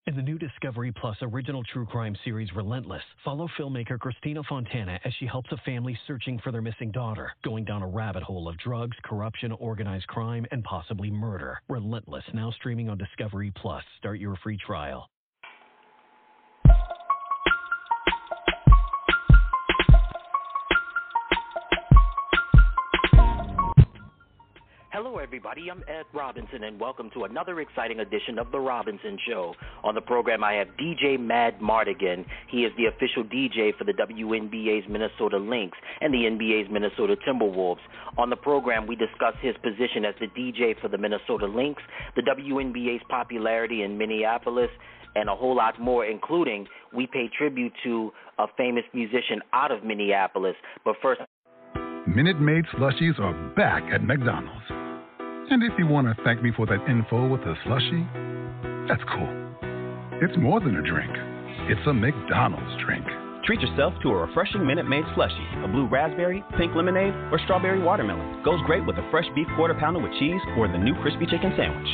In the new Discovery Plus original true crime series Relentless, follow filmmaker Christina Fontana as she helps a family searching for their missing daughter, going down a rabbit hole of drugs, corruption, organized crime, and possibly murder. Relentless, now streaming on Discovery Plus. Start your free trial. Hello, everybody. I'm Ed Robinson, and welcome to another exciting edition of The Robinson Show. On the program, I have DJ Mad Mardigan. He is the official DJ for the WNBA's Minnesota Lynx and the NBA's Minnesota Timberwolves. On the program, we discuss his position as the DJ for the Minnesota Lynx, the WNBA's popularity in Minneapolis, and a whole lot more, including we pay tribute to a famous musician out of Minneapolis. But first, Minute Maid slushies are back at McDonald's. And if you want to thank me for that info with a slushie, that's cool. It's more than a drink. It's a McDonald's drink. Treat yourself to a refreshing Minute Maid slushie. A blue raspberry, pink lemonade, or strawberry watermelon. Goes great with a fresh beef quarter pounder with cheese or the new crispy chicken sandwich.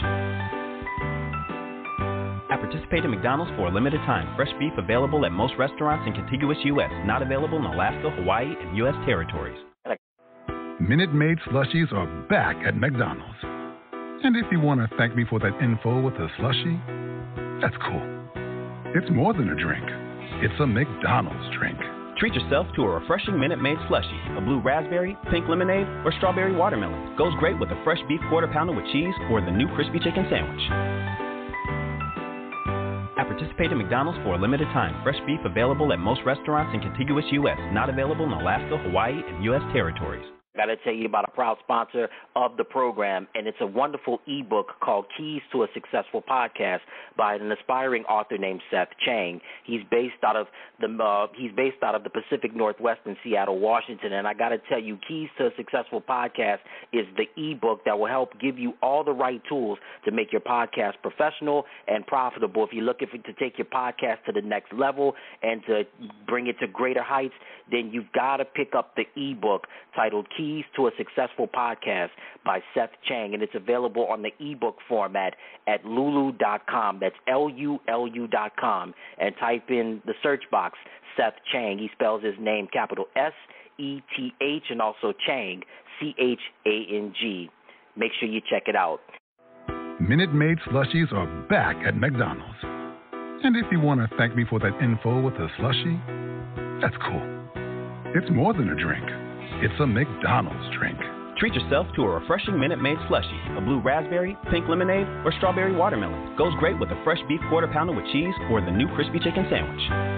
At participating McDonald's for a limited time. Fresh beef available at most restaurants in contiguous U.S. Not available in Alaska, Hawaii, and U.S. territories. Minute Maid slushies are back at McDonald's. And if you want to thank me for that info with a slushie, that's cool. It's more than a drink. It's a McDonald's drink. Treat yourself to a refreshing Minute Maid slushie. A blue raspberry, pink lemonade, or strawberry watermelon. Goes great with a fresh beef quarter pounder with cheese or the new crispy chicken sandwich. At participating McDonald's for a limited time. Fresh beef available at most restaurants in contiguous U.S. Not available in Alaska, Hawaii, and U.S. territories. I got to tell you about a proud sponsor of the program, and it's a wonderful ebook called Keys to a Successful Podcast by an aspiring author named Seth Chang. He's based out of the Pacific Northwest in Seattle, Washington, and I got to tell you, Keys to a Successful Podcast is the ebook that will help give you all the right tools to make your podcast professional and profitable. If you're looking to take your podcast to the next level and to bring it to greater heights, then you've got to pick up the ebook titled Keys to a Successful Podcast by Seth Chang, and it's available on the ebook format at lulu.com. That's LULU.com, and type in the search box Seth Chang. He spells his name capital S-E-T-H and also Chang, C-H-A-N-G. Make sure you check it out. Minute Maid slushies are back at McDonald's. And if you want to thank me for that info with a slushie, that's cool. It's more than a drink. It's a McDonald's drink. Treat yourself to a refreshing Minute Maid slushie. A blue raspberry, pink lemonade, or strawberry watermelon. Goes great with a fresh beef quarter pounder with cheese or the new crispy chicken sandwich.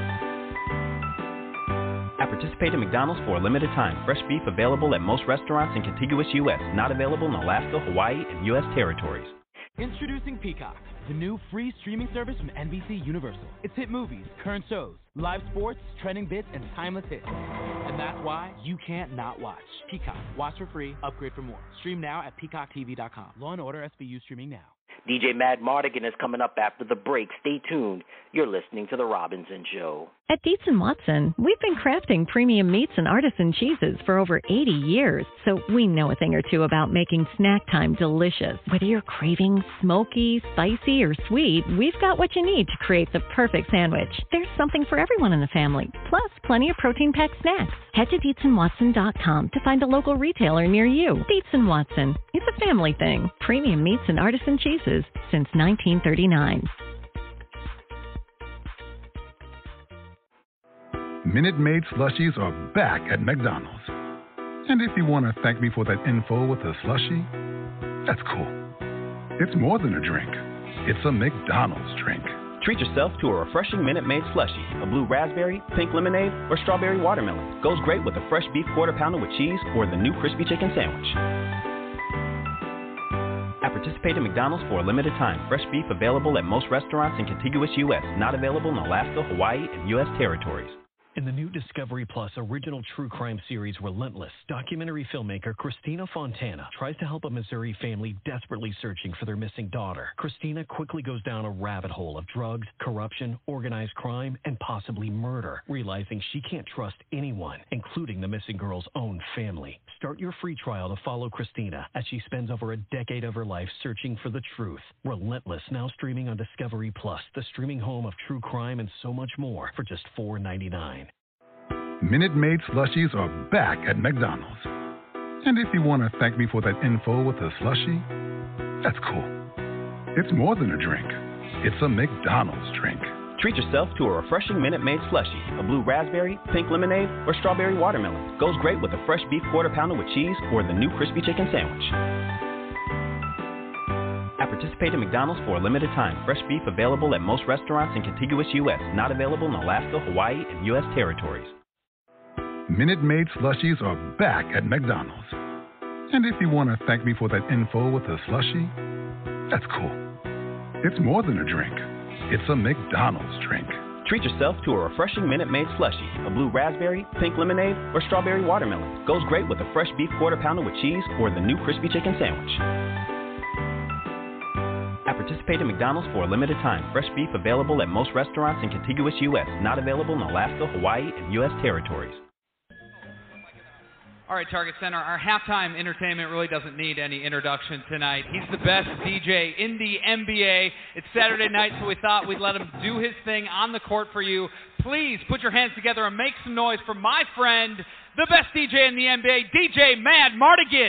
At participating McDonald's for a limited time. Fresh beef available at most restaurants in contiguous U.S. Not available in Alaska, Hawaii, and U.S. territories. Introducing Peacock, the new free streaming service from NBC Universal. It's hit movies, current shows, live sports, trending bits, and timeless hits. And that's why you can't not watch. Peacock. Watch for free. Upgrade for more. Stream now at peacocktv.com. Law & Order SVU streaming now. DJ Mad Mardigan is coming up after the break. Stay tuned. You're listening to The Robinson Show. At Dietz & Watson, we've been crafting premium meats and artisan cheeses for over 80 years, so we know a thing or two about making snack time delicious. Whether you're craving smoky, spicy, or sweet, we've got what you need to create the perfect sandwich. There's something for everyone in the family, plus plenty of protein-packed snacks. Head to DietzandWatson.com to find a local retailer near you. Dietz & Watson, it's a family thing. Premium meats and artisan cheeses since 1939. Minute Maid slushies are back at McDonald's. And if you want to thank me for that info with a slushie, that's cool. It's more than a drink. It's a McDonald's drink. Treat yourself to a refreshing Minute Maid slushie. A blue raspberry, pink lemonade, or strawberry watermelon. Goes great with a fresh beef quarter pounder with cheese or the new crispy chicken sandwich. At participating McDonald's for a limited time. Fresh beef available at most restaurants in contiguous U.S. Not available in Alaska, Hawaii, and U.S. territories. In the new Discovery Plus original true crime series Relentless, documentary filmmaker Christina Fontana tries to help a Missouri family desperately searching for their missing daughter. Christina quickly goes down a rabbit hole of drugs, corruption, organized crime, and possibly murder, realizing she can't trust anyone, including the missing girl's own family. Start your free trial to follow Christina as she spends over a decade of her life searching for the truth. Relentless, now streaming on Discovery Plus, the streaming home of true crime and so much more for just $4.99. Minute Maid slushies are back at McDonald's. And if you want to thank me for that info with a slushie, that's cool. It's more than a drink. It's a McDonald's drink. Treat yourself to a refreshing Minute Maid slushie. A blue raspberry, pink lemonade, or strawberry watermelon. Goes great with a fresh beef quarter pounder with cheese or the new crispy chicken sandwich. At participating McDonald's for a limited time. Fresh beef available at most restaurants in contiguous U.S. Not available in Alaska, Hawaii, and U.S. territories. Minute Maid slushies are back at McDonald's. And if you want to thank me for that info with a slushie, that's cool. It's more than a drink. It's a McDonald's drink. Treat yourself to a refreshing Minute Maid slushie. A blue raspberry, pink lemonade, or strawberry watermelon. Goes great with a fresh beef quarter pounder with cheese or the new crispy chicken sandwich. At participating McDonald's for a limited time. Fresh beef available at most restaurants in contiguous U.S. Not available in Alaska, Hawaii, and U.S. territories. All right, Target Center, our halftime entertainment really doesn't need any introduction tonight. He's the best DJ in the NBA. It's Saturday night, so we thought we'd let him do his thing on the court for you. Please put your hands together and make some noise for my friend, the best DJ in the NBA, DJ Mad Mardigan.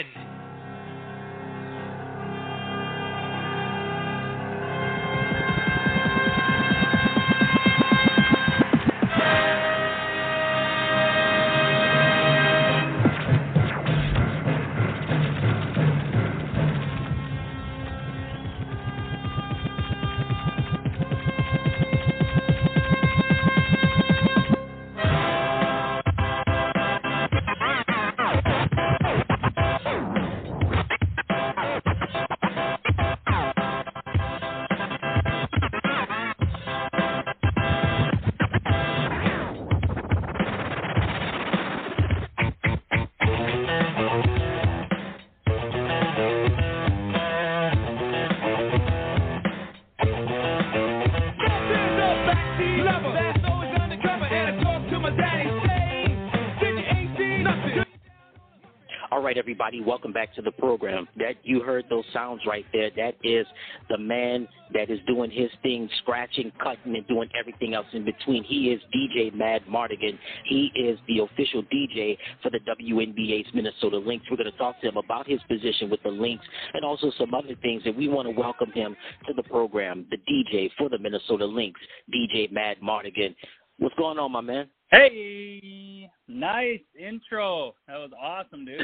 Everybody, welcome back to the program. That you heard those sounds right there. That is the man that is doing his thing, scratching, cutting, and doing everything else in between. He is DJ Mad Mardigan. He is the official DJ for the WNBA's Minnesota Lynx. We're going to talk to him about his position with the Lynx and also some other things, and we want to welcome him to the program, the DJ for the Minnesota Lynx, DJ Mad Mardigan. What's going on, my man? Hey, nice intro. That was awesome, dude.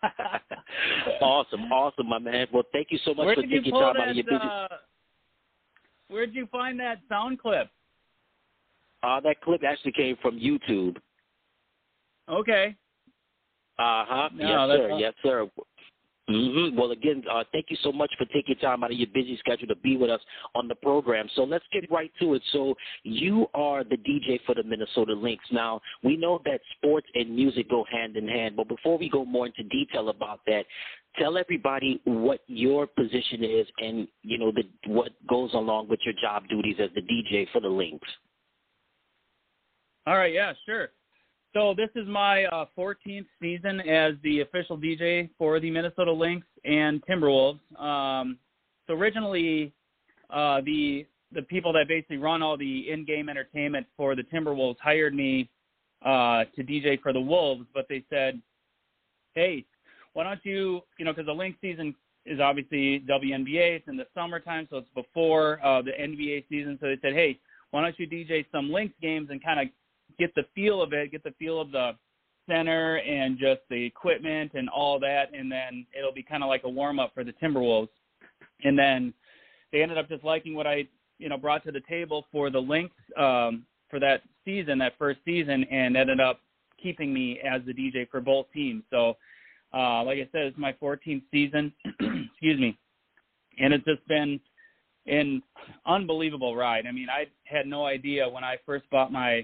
Awesome, my man. Well, thank you so much for taking time out of your busy. Where'd you find that sound clip? That clip actually came from YouTube. Okay. Yes, sir. Mm-hmm. Well, again, thank you so much for taking time out of your busy schedule to be with us on the program. So let's get right to it. So you are the DJ for the Minnesota Lynx. Now, we know that sports and music go hand in hand, but before we go more into detail about that, tell everybody what your position is and, you know, what goes along with your job duties as the DJ for the Lynx. All right, yeah, sure. So this is my 14th season as the official DJ for the Minnesota Lynx and Timberwolves. So originally, the people that basically run all the in-game entertainment for the Timberwolves hired me to DJ for the Wolves, but they said, hey, why don't you, because the Lynx season is obviously WNBA, it's in the summertime, so it's before the NBA season. So they said, hey, why don't you DJ some Lynx games and kind of get the feel of it, get the feel of the center and just the equipment and all that, and then it'll be kind of like a warm-up for the Timberwolves. And then they ended up just liking what I, brought to the table for the Lynx for that season, that first season, and ended up keeping me as the DJ for both teams. So, like I said, it's my 14th season, excuse me, and it's just been an unbelievable ride. I mean, I had no idea when I first bought my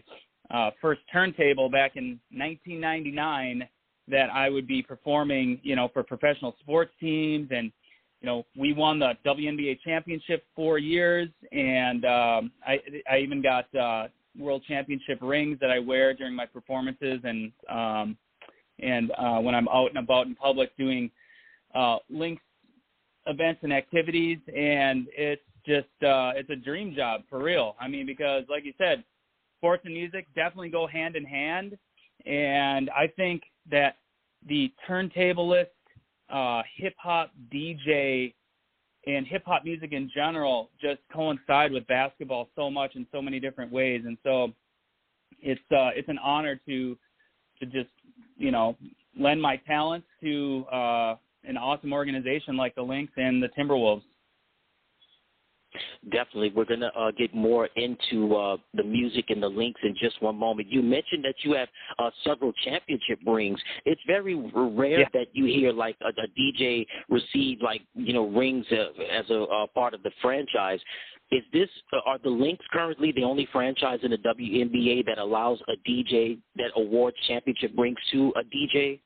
first turntable back in 1999 that I would be performing, for professional sports teams. And, we won the WNBA championship 4 years. And I even got world championship rings that I wear during my performances. And when I'm out and about in public doing Lynx events and activities. And it's just, it's a dream job for real. I mean, because like you said, sports and music definitely go hand in hand. And I think that the turntablist, hip-hop DJ, and hip-hop music in general just coincide with basketball so much in so many different ways. And so it's an honor to just, lend my talents to an awesome organization like the Lynx and the Timberwolves. Definitely. We're going to get more into the music and the Lynx in just one moment. You mentioned that you have several championship rings. It's very rare that you hear like a DJ receive rings as a part of the franchise. Are the Lynx currently the only franchise in the WNBA that allows a DJ that awards championship rings to a DJ?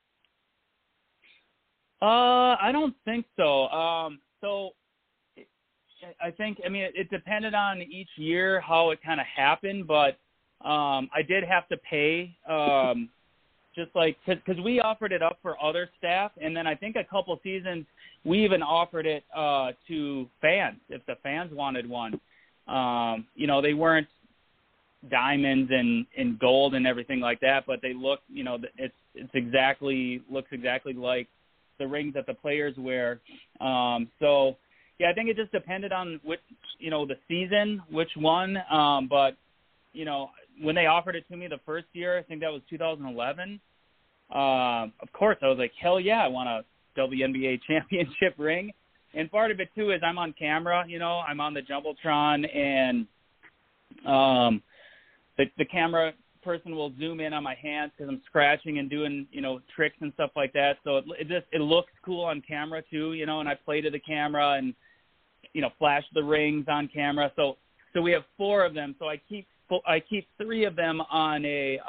I don't think so. I think, it depended on each year how it kind of happened, but I did have to pay just like because we offered it up for other staff, and then I think a couple seasons we even offered it to fans if the fans wanted one. They weren't diamonds and gold and everything like that, but they look, looks exactly like the rings that the players wear. Yeah, I think it just depended on which, the season, which one. But, when they offered it to me the first year, I think that was 2011. Of course, I was like, hell yeah, I want a WNBA championship ring. And part of it, too, is I'm on camera, I'm on the Jumbotron, and the camera person will zoom in on my hands because I'm scratching and doing, tricks and stuff like that. So it looks cool on camera, too, and I play to the camera and, flash the rings on camera. So we have 4 of them. So I keep 3 of them on a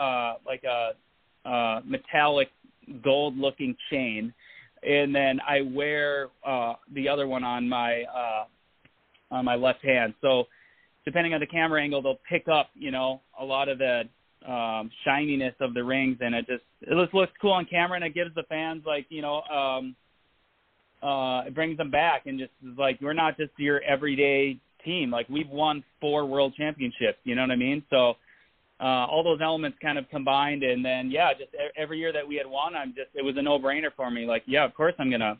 metallic gold looking chain. And then I wear the other one on my left hand. So depending on the camera angle, they'll pick up, a lot of the shininess of the rings, and it just looks cool on camera, and it gives the fans it brings them back, and just like, we're not just your everyday team. Like, we've won 4 world championships, you know what I mean? So all those elements kind of combined, and then just every year that we had won, it was a no-brainer for me. Like, of course I'm gonna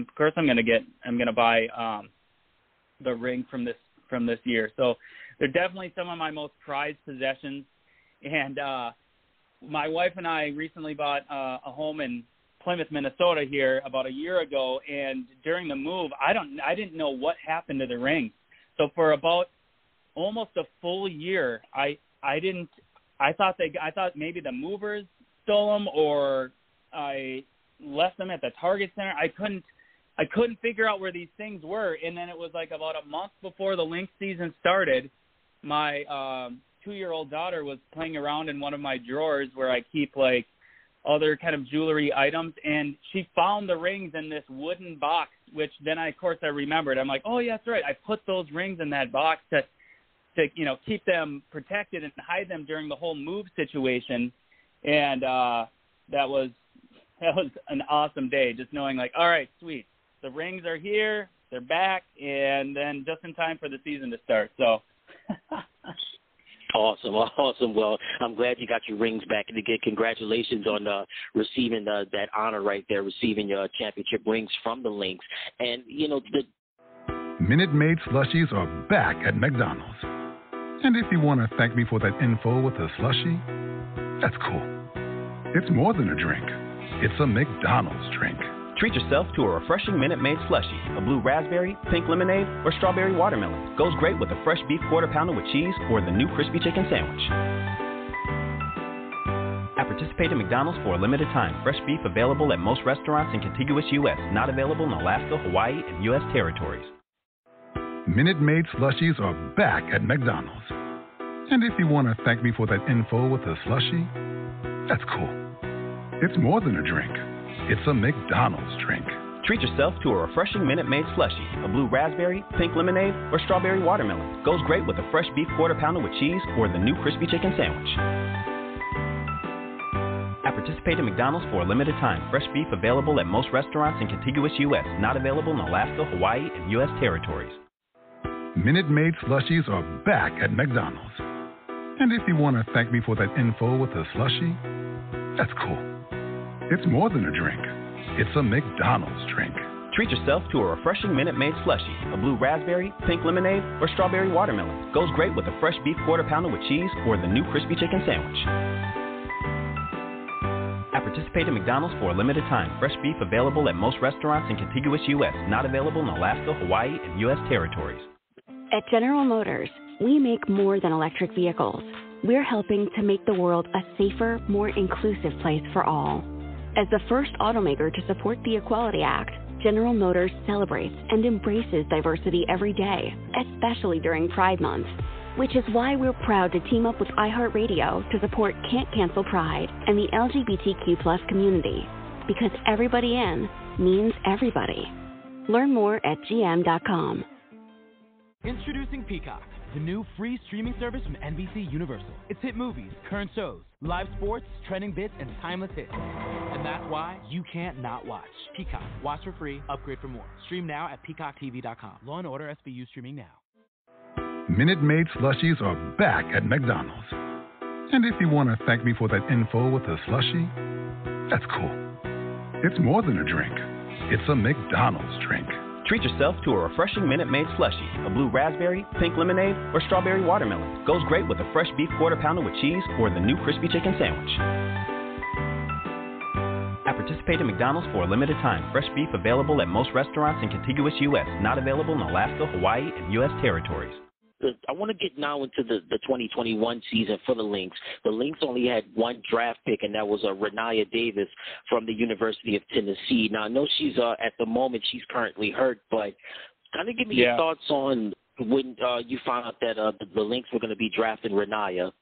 buy the ring from this year. So they're definitely some of my most prized possessions. And my wife and I recently bought a home in Plymouth, Minnesota here about a year ago, and during the move, I didn't know what happened to the ring. So for about almost a full year, I thought maybe the movers stole them, or I left them at the Target Center. I couldn't figure out where these things were, and then it was like about a month before the Lynx season started, my 2-year-old daughter was playing around in one of my drawers where I keep like other kind of jewelry items, and she found the rings in this wooden box, which then of course I remembered. I'm like, oh yeah, that's right, I put those rings in that box to keep them protected and hide them during the whole move situation. And that was an awesome day, just knowing like, all right, sweet, the rings are here, they're back, and then just in time for the season to start. So Awesome. Well, I'm glad you got your rings back. And again, congratulations on receiving that honor right there, receiving your championship rings from the Lynx. And, Minute Maid slushies are back at McDonald's. And if you want to thank me for that info with a slushie, that's cool. It's more than a drink. It's a McDonald's drink. Treat yourself to a refreshing Minute Maid slushie, a blue raspberry, pink lemonade, or strawberry watermelon. Goes great with a fresh beef quarter pounder with cheese or the new crispy chicken sandwich. At participating McDonald's for a limited time. Fresh beef available at most restaurants in contiguous U.S. Not available in Alaska, Hawaii, and U.S. territories. Minute Maid slushies are back at McDonald's. And if you want to thank me for that info with a slushie, that's cool. It's more than a drink. It's a McDonald's drink. Treat yourself to a refreshing Minute Maid slushie. A blue raspberry, pink lemonade, or strawberry watermelon. Goes great with a fresh beef quarter pounder with cheese or the new crispy chicken sandwich. At participating McDonald's for a limited time. Fresh beef available at most restaurants in contiguous U.S. Not available in Alaska, Hawaii, and U.S. territories. Minute Maid slushies are back at McDonald's. And if you want to thank me for that info with a slushie, that's cool. It's more than a drink. It's a McDonald's drink. Treat yourself to a refreshing Minute Maid slushie. A blue raspberry, pink lemonade, or strawberry watermelon. Goes great with a fresh beef quarter pounder with cheese or the new crispy chicken sandwich. At participating McDonald's for a limited time. Fresh beef available at most restaurants in contiguous U.S. Not available in Alaska, Hawaii, and U.S. territories. At General Motors, we make more than electric vehicles. We're helping to make the world a safer, more inclusive place for all. As the first automaker to support the Equality Act, General Motors celebrates and embraces diversity every day, especially during Pride Month, which is why we're proud to team up with iHeartRadio to support Can't Cancel Pride and the LGBTQ+ community, because everybody in means everybody. Learn more at gm.com. Introducing Peacock, the new free streaming service from NBC Universal. It's hit movies, current shows, live sports, trending bits, and timeless hits. And that's why you can't not watch. Peacock. Watch for free. Upgrade for more. Stream now at peacocktv.com. Law & Order SVU streaming now. Minute Maid slushies are back at McDonald's. And if you want to thank me for that info with a slushie, that's cool. It's more than a drink. It's a McDonald's drink. Treat yourself to a refreshing Minute Maid slushie. A blue raspberry, pink lemonade, or strawberry watermelon. Goes great with a fresh beef quarter pounder with cheese or the new crispy chicken sandwich. At participating McDonald's for a limited time. Fresh beef available at most restaurants in contiguous U.S. Not available in Alaska, Hawaii, and U.S. territories. I want to get now into the 2021 season for the Lynx. The Lynx only had one draft pick, and that was Renaya Davis from the University of Tennessee. Now, I know she's at the moment she's currently hurt, but kind of give me your thoughts on when you found out that the Lynx were going to be drafting Renaya.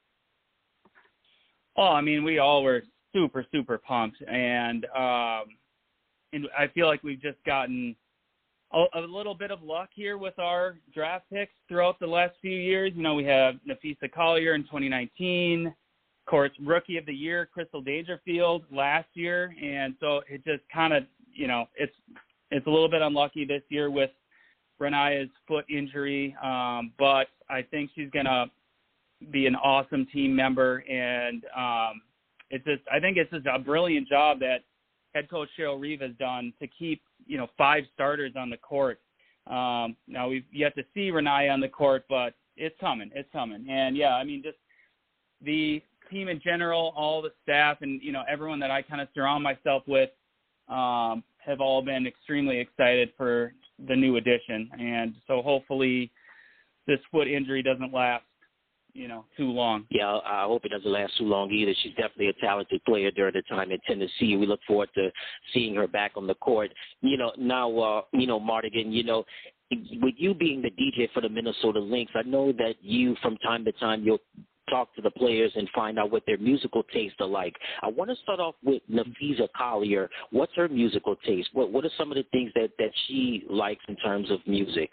Oh, I mean, we all were super, super pumped, and I feel like we've just gotten a little bit of luck here with our draft picks throughout the last few years. You know, we have Napheesa Collier in 2019, of course, Rookie of the Year, Crystal Dangerfield last year. And so it just kind of, you know, it's a little bit unlucky this year with Renaya's foot injury. But I think she's going to be an awesome team member. And I think it's just a brilliant job that head coach Cheryl Reeve has done to keep, you know, 5 starters on the court. Now we've yet to see Renaya on the court, but it's coming. And yeah, I mean, just the team in general, all the staff and, you know, everyone that I kind of surround myself with have all been extremely excited for the new addition. And so hopefully this foot injury doesn't last, you know, too long. Yeah, I hope it doesn't last too long either. She's definitely a talented player during the time in Tennessee. We look forward to seeing her back on the court. You know, now, Mardigan, you know, with you being the DJ for the Minnesota Lynx, I know that you, from time to time, you'll talk to the players and find out what their musical tastes are like. I want to start off with Napheesa Collier. What's her musical taste? What are some of the things that she likes in terms of music?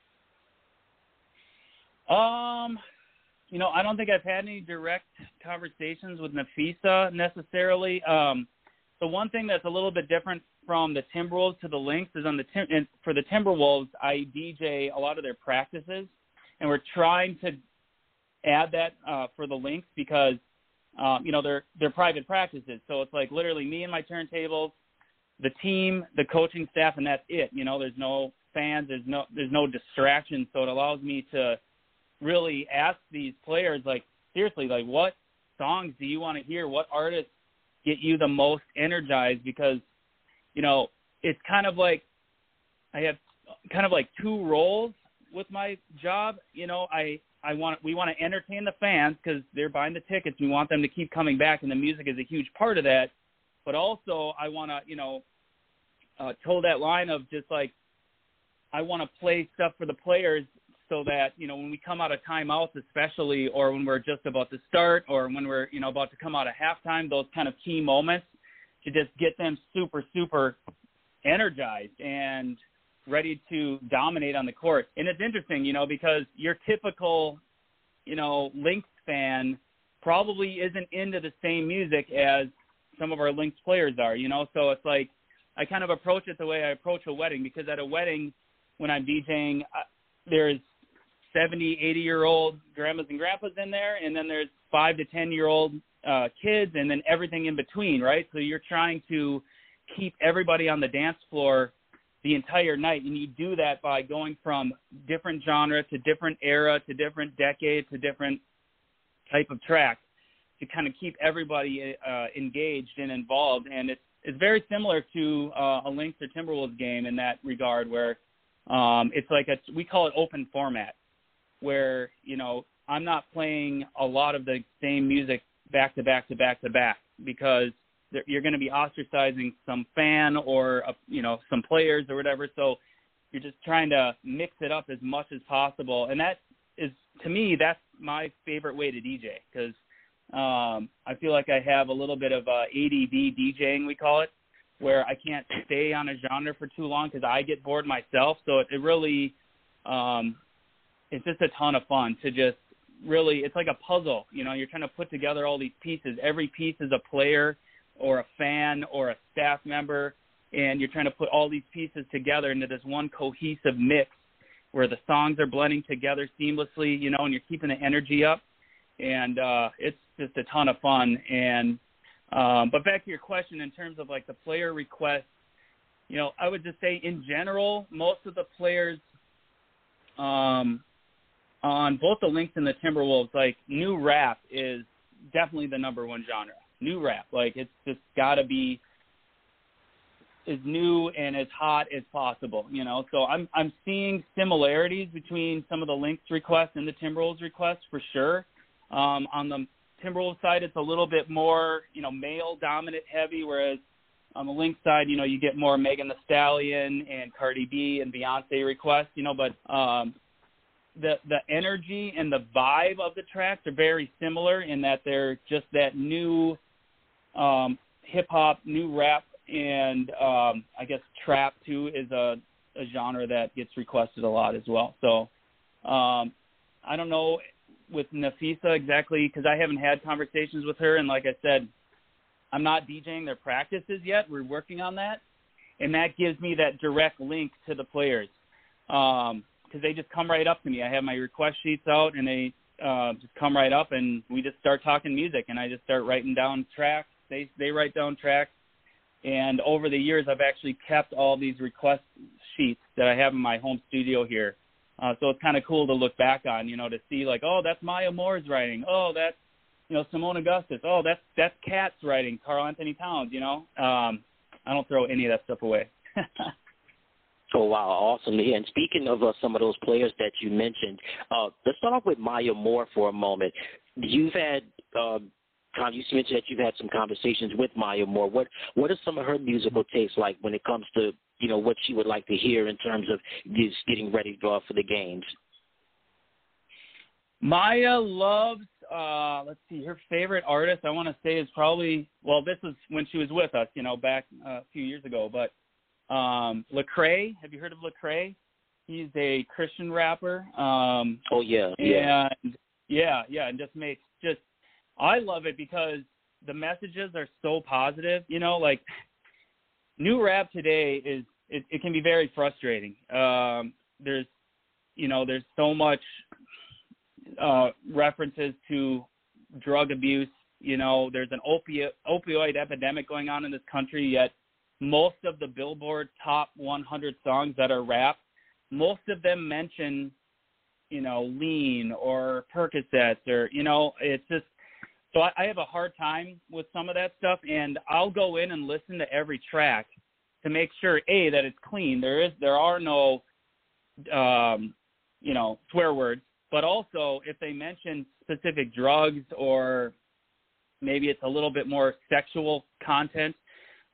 You know, I don't think I've had any direct conversations with Napheesa necessarily. The one thing that's a little bit different from the Timberwolves to the Lynx is for the Timberwolves, I DJ a lot of their practices, and we're trying to add that for the Lynx because, you know, they're private practices. So it's like literally me and my turntables, the team, the coaching staff, and that's it. You know, there's no fans, there's no distractions. So it allows me to really ask these players, like, seriously, like, what songs do you want to hear? What artists get you the most energized? Because, you know, it's kind of like I have kind of like 2 roles with my job. You know, we want to entertain the fans because they're buying the tickets. We want them to keep coming back, and the music is a huge part of that. But also I want to, you know, toe that line of just like I want to play stuff for the players so that, you know, when we come out of timeouts especially, or when we're just about to start, or when we're, you know, about to come out of halftime, those kind of key moments, to just get them super, super energized and ready to dominate on the court. And it's interesting, you know, because your typical, you know, Lynx fan probably isn't into the same music as some of our Lynx players are, you know. So it's like I kind of approach it the way I approach a wedding, because at a wedding, when I'm DJing, there's 70, 80-year-old grandmas and grandpas in there, and then there's 5 to 10-year-old kids, and then everything in between, right? So you're trying to keep everybody on the dance floor the entire night, and you do that by going from different genre to different era to different decade to different type of track to kind of keep everybody engaged and involved. And it's very similar to a Lynx or Timberwolves game in that regard, where it's like we call it open format, where, you know, I'm not playing a lot of the same music back to back to back to back, because you're going to be ostracizing some fan or, you know, some players or whatever. So you're just trying to mix it up as much as possible. And that is, to me, that's my favorite way to DJ, because I feel like I have a little bit of ADD DJing, we call it, where I can't stay on a genre for too long because I get bored myself. So it really, it's just a ton of fun to just really, it's like a puzzle, you know, you're trying to put together all these pieces. Every piece is a player or a fan or a staff member, and you're trying to put all these pieces together into this one cohesive mix where the songs are blending together seamlessly, you know, and you're keeping the energy up. And it's just a ton of fun. And but back to your question in terms of like the player requests, you know, I would just say in general, most of the players on both the Lynx and the Timberwolves, like, new rap is definitely the number one genre. New rap, like, it's just got to be as new and as hot as possible, you know. So I'm seeing similarities between some of the Lynx requests and the Timberwolves requests for sure. On the Timberwolves side, it's a little bit more, you know, male dominant heavy, whereas on the Lynx side, you know, you get more Megan Thee Stallion and Cardi B and Beyonce requests, you know, but the energy and the vibe of the tracks are very similar in that they're just that new hip-hop, new rap, and I guess trap, too, is a genre that gets requested a lot as well. So I don't know with Nafisa exactly, because I haven't had conversations with her, and like I said, I'm not DJing their practices yet. We're working on that, and that gives me that direct link to the players. Because they just come right up to me. I have my request sheets out, and they just come right up, and we just start talking music, and I just start writing down tracks. They write down tracks, and over the years, I've actually kept all these request sheets that I have in my home studio here. So it's kind of cool to look back on, you know, to see like, oh, that's Maya Moore's writing. Oh, that's, you know, Simone Augustus. Oh, that's Kat's writing, Karl Anthony Towns, you know. I don't throw any of that stuff away. Oh, wow, awesome to hear. And speaking of some of those players that you mentioned, let's start off with Maya Moore for a moment. You've had you mentioned that you've had some conversations with Maya Moore. What are some of her musical tastes like when it comes to, you know, what she would like to hear in terms of just getting ready for the games? Maya loves, let's see, her favorite artist I want to say is probably, well, this was when she was with us, you know, back a few years ago, but Lecrae. Have you heard of Lecrae? He's a Christian rapper. Oh yeah. And and just I love it because the messages are so positive. You know, like new rap today it can be very frustrating. There's so much references to drug abuse. You know, there's an opioid epidemic going on in this country, yet most of the Billboard top 100 songs that are rap, most of them mention, you know, lean or Percocets or, you know, it's just, so I have a hard time with some of that stuff, and I'll go in and listen to every track to make sure, A, that it's clean. There are no, you know, swear words, but also if they mention specific drugs or maybe it's a little bit more sexual content,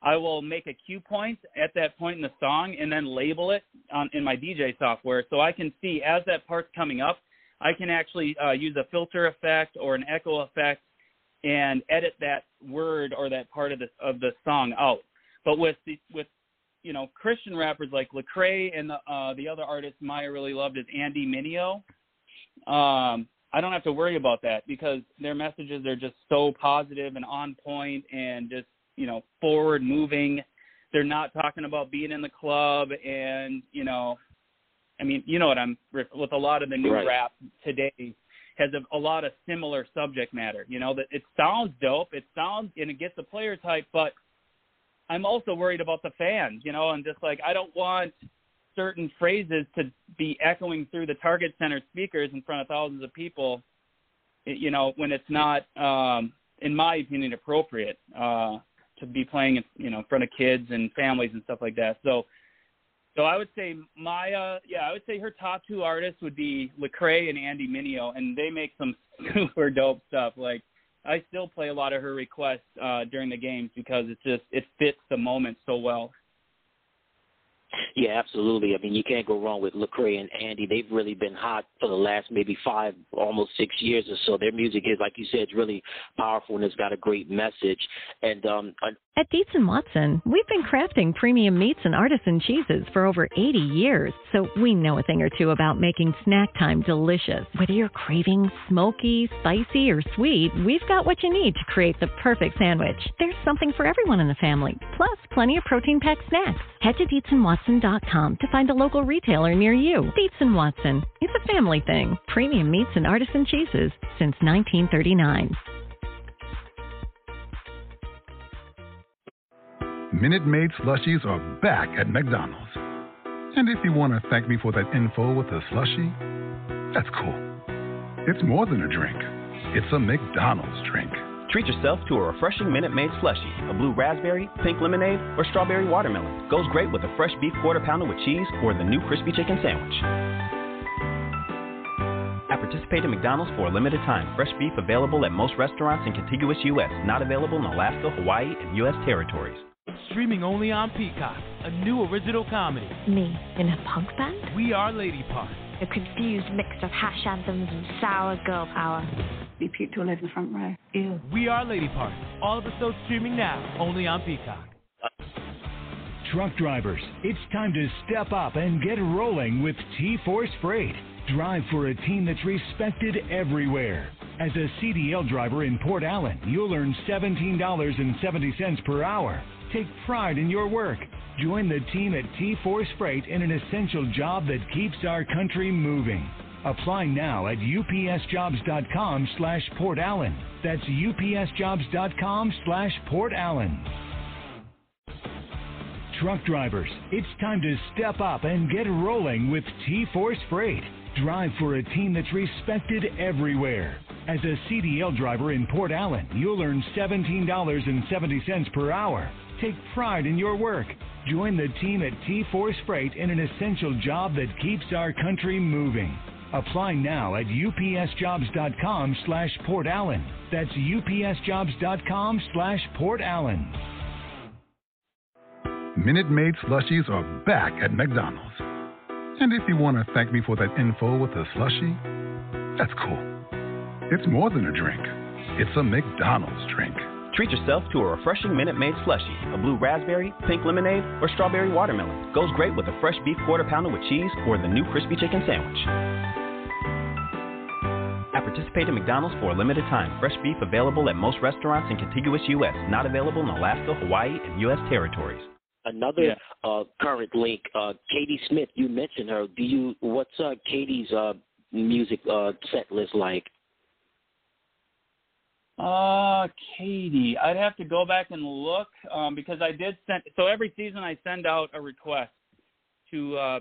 I will make a cue point at that point in the song and then label it in my DJ software so I can see as that part's coming up, I can actually use a filter effect or an echo effect and edit that word or that part of the song out. But with Christian rappers like Lecrae and the other artist Maya really loved is Andy Mineo, I don't have to worry about that because their messages are just so positive and on point and just, forward moving. They're not talking about being in the club and, what I'm with a lot of the new rap today has a lot of similar subject matter, that it sounds dope. It gets the players hyped, but I'm also worried about the fans, and just like, I don't want certain phrases to be echoing through the Target Center speakers in front of thousands of people, when it's not, in my opinion, appropriate, to be playing, in front of kids and families and stuff like that. So I would say Maya, I would say her top two artists would be Lecrae and Andy Mineo, and they make some super dope stuff. Like, I still play a lot of her requests during the games because it fits the moment so well. Yeah, absolutely. I mean, you can't go wrong with Lecrae and Andy. They've really been hot for the last maybe 5, almost 6 years or so. Their music is, like you said, it's really powerful and it's got a great message. And at Dietz & Watson, we've been crafting premium meats and artisan cheeses for over 80 years, so we know a thing or two about making snack time delicious. Whether you're craving smoky, spicy, or sweet, we've got what you need to create the perfect sandwich. There's something for everyone in the family, plus plenty of protein-packed snacks. Head to DietzandWatson.com to find a local retailer near you. Dietz & Watson, it's a family thing. Premium meats and artisan cheeses since 1939. Minute Maid slushies are back at McDonald's. And if you want to thank me for that info with a slushie, that's cool. It's more than a drink. It's a McDonald's drink. Treat yourself to a refreshing Minute Maid slushie, a blue raspberry, pink lemonade, or strawberry watermelon. Goes great with a fresh beef quarter pounder with cheese or the new crispy chicken sandwich. At participating McDonald's for a limited time. Fresh beef available at most restaurants in contiguous U.S. Not available in Alaska, Hawaii, and U.S. territories. Streaming only on Peacock, a new original comedy. Me in a punk band? We Are Lady Parts. A confused mix of hash anthems and sour girl power. You puked all over the front row. Ew. We Are Lady Parts. All episodes streaming now, only on Peacock. Truck drivers, it's time to step up and get rolling with T-Force Freight. Drive for a team that's respected everywhere. As a CDL driver in Port Allen, you'll earn $17.70 per hour. Take pride in your work. Join the team at T-Force Freight in an essential job that keeps our country moving. Apply now at upsjobs.com/Port Allen. That's upsjobs.com/Port Allen. Truck drivers, it's time to step up and get rolling with T-Force Freight. Drive for a team that's respected everywhere. As a CDL driver in Port Allen, you'll earn $17.70 per hour. Take pride in your work. Join the team at T-Force Freight in an essential job that keeps our country moving. Apply now at upsjobs.com/Port Allen. That's upsjobs.com/Port Allen. Minute Maid slushies are back at McDonald's. And if you want to thank me for that info with a slushie, that's cool. It's more than a drink. It's a McDonald's drink. Treat yourself to a refreshing Minute Maid slushie, a blue raspberry, pink lemonade, or strawberry watermelon. Goes great with a fresh beef quarter pounder with cheese or the new crispy chicken sandwich. At participating McDonald's for a limited time. Fresh beef available at most restaurants in contiguous U.S. Not available in Alaska, Hawaii, and U.S. territories. Another current link, Katie Smith. You mentioned her. What's Katie's music set list like? Katie, I'd have to go back and look because I did send. So every season I send out a request to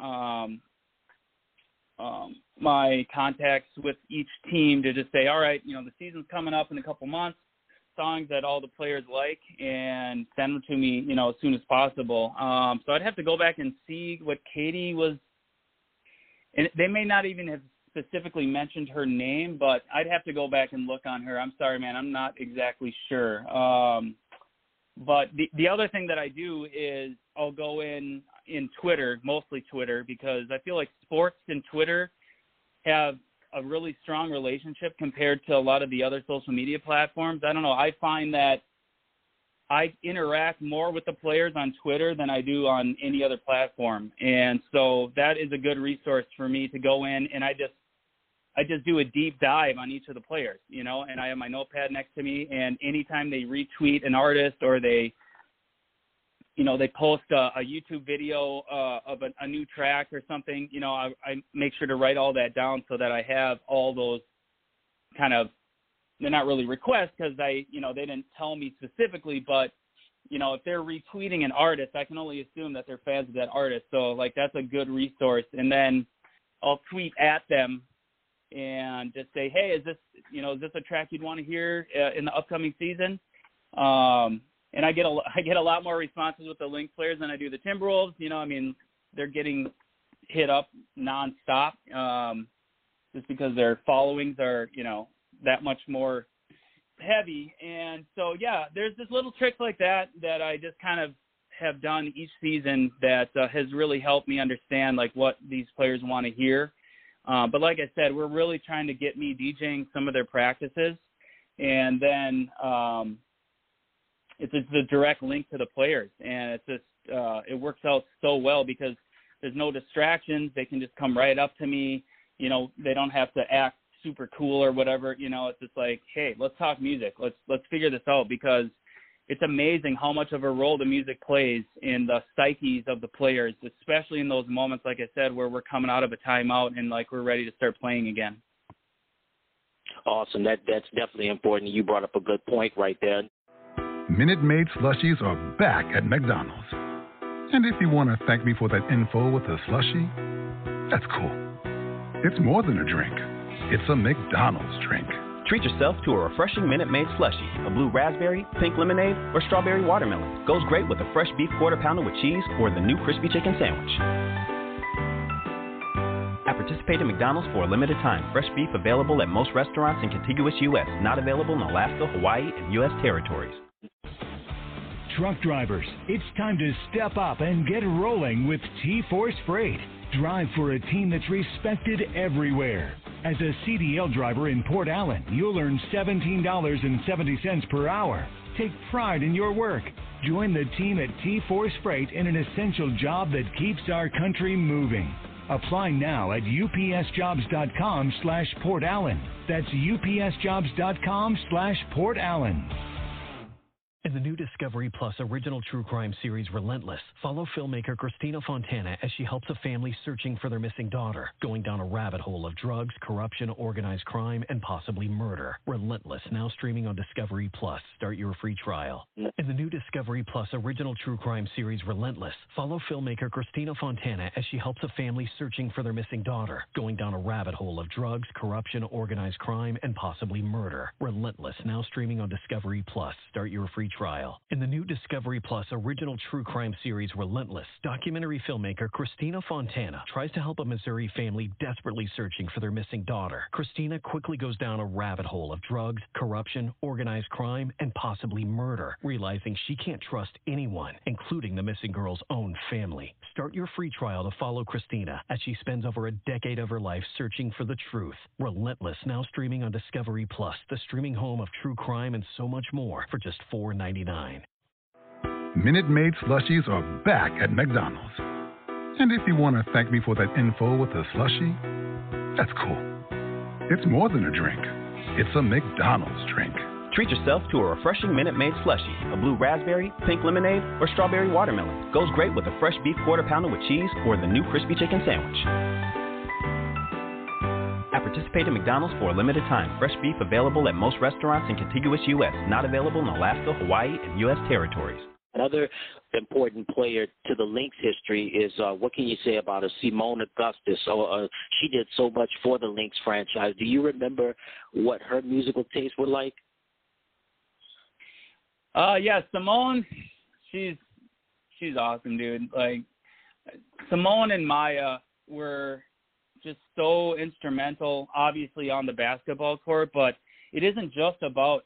my contacts with each team to just say, all right, the season's coming up in a couple months. Songs that all the players like, and send them to me, as soon as possible. So I'd have to go back and see what Katie was. And they may not even have specifically mentioned her name, but I'd have to go back and look on her. I'm sorry, man. I'm not exactly sure. But the other thing that I do is I'll go in Twitter, mostly Twitter, because I feel like sports and Twitter have a really strong relationship compared to a lot of the other social media platforms. I don't know. I find that I interact more with the players on Twitter than I do on any other platform. And so that is a good resource for me to go in, and I just do a deep dive on each of the players, you know, and I have my notepad next to me, and anytime they retweet an artist or they post a YouTube video of a new track or something, you know, I make sure to write all that down so that I have all those kind of, they're not really requests because they didn't tell me specifically, but, you know, if they're retweeting an artist, I can only assume that they're fans of that artist. So, like, that's a good resource. And then I'll tweet at them and just say, hey, is this a track you'd want to hear in the upcoming season? And I get a lot more responses with the Lynx players than I do the Timberwolves. You know, I mean, they're getting hit up nonstop just because their followings are, you know, that much more heavy. And so, yeah, there's just little tricks like that I just kind of have done each season that has really helped me understand, like, what these players want to hear. But like I said, we're really trying to get me DJing some of their practices. And then it's a direct link to the players. And it's just it works out so well because there's no distractions. They can just come right up to me. You know, they don't have to act super cool or whatever. You know, it's just like, hey, let's talk music. Let's figure this out, because it's amazing how much of a role the music plays in the psyches of the players, especially in those moments, like I said, where we're coming out of a timeout and, like, we're ready to start playing again. Awesome. That's definitely important. You brought up a good point right there. Minute Maid slushies are back at McDonald's. And if you want to thank me for that info with a slushie, that's cool. It's more than a drink. It's a McDonald's drink. Treat yourself to a refreshing Minute Maid slushie. A blue raspberry, pink lemonade, or strawberry watermelon. Goes great with a fresh beef quarter pounder with cheese or the new crispy chicken sandwich. At participating McDonald's for a limited time. Fresh beef available at most restaurants in contiguous U.S. Not available in Alaska, Hawaii, and U.S. territories. Truck drivers, it's time to step up and get rolling with T-Force Freight. Drive for a team that's respected everywhere. As a CDL driver in Port Allen, you'll earn $17.70 per hour. Take pride in your work. Join the team at T-Force Freight in an essential job that keeps our country moving. Apply now at upsjobs.com/Port Allen. That's upsjobs.com/Port Allen. In the new Discovery Plus original true crime series Relentless, follow filmmaker Christina Fontana as she helps a family searching for their missing daughter, going down a rabbit hole of drugs, corruption, organized crime, and possibly murder. Relentless, now streaming on Discovery Plus. Start your free trial. In the new Discovery Plus original true crime series Relentless, follow filmmaker Christina Fontana as she helps a family searching for their missing daughter, going down a rabbit hole of drugs, corruption, organized crime, and possibly murder. Relentless, now streaming on Discovery Plus. Start your free trial. In the new Discovery Plus original true crime series Relentless, documentary filmmaker Christina Fontana tries to help a Missouri family desperately searching for their missing daughter. Christina quickly goes down a rabbit hole of drugs, corruption, organized crime, and possibly murder, realizing she can't trust anyone, including the missing girl's own family. Start your free trial to follow Christina as she spends over a decade of her life searching for the truth. Relentless, now streaming on Discovery Plus, the streaming home of true crime and so much more for just $4.99. Minute Maid slushies are back at McDonald's. And if you want to thank me for that info with a slushie, that's cool. It's more than a drink. It's a McDonald's drink. Treat yourself to a refreshing Minute Maid slushie. A blue raspberry, pink lemonade, or strawberry watermelon. Goes great with a fresh beef quarter pounder with cheese or the new crispy chicken sandwich. At participating McDonald's for a limited time. Fresh beef available at most restaurants in contiguous U.S. Not available in Alaska, Hawaii, and U.S. territories. Another important player to the Lynx history is, what can you say about Seimone Augustus? So she did so much for the Lynx franchise. Do you remember what her musical tastes were like? Yeah, Seimone, she's awesome, dude. Like, Seimone and Maya were just so instrumental, obviously, on the basketball court, but it isn't just about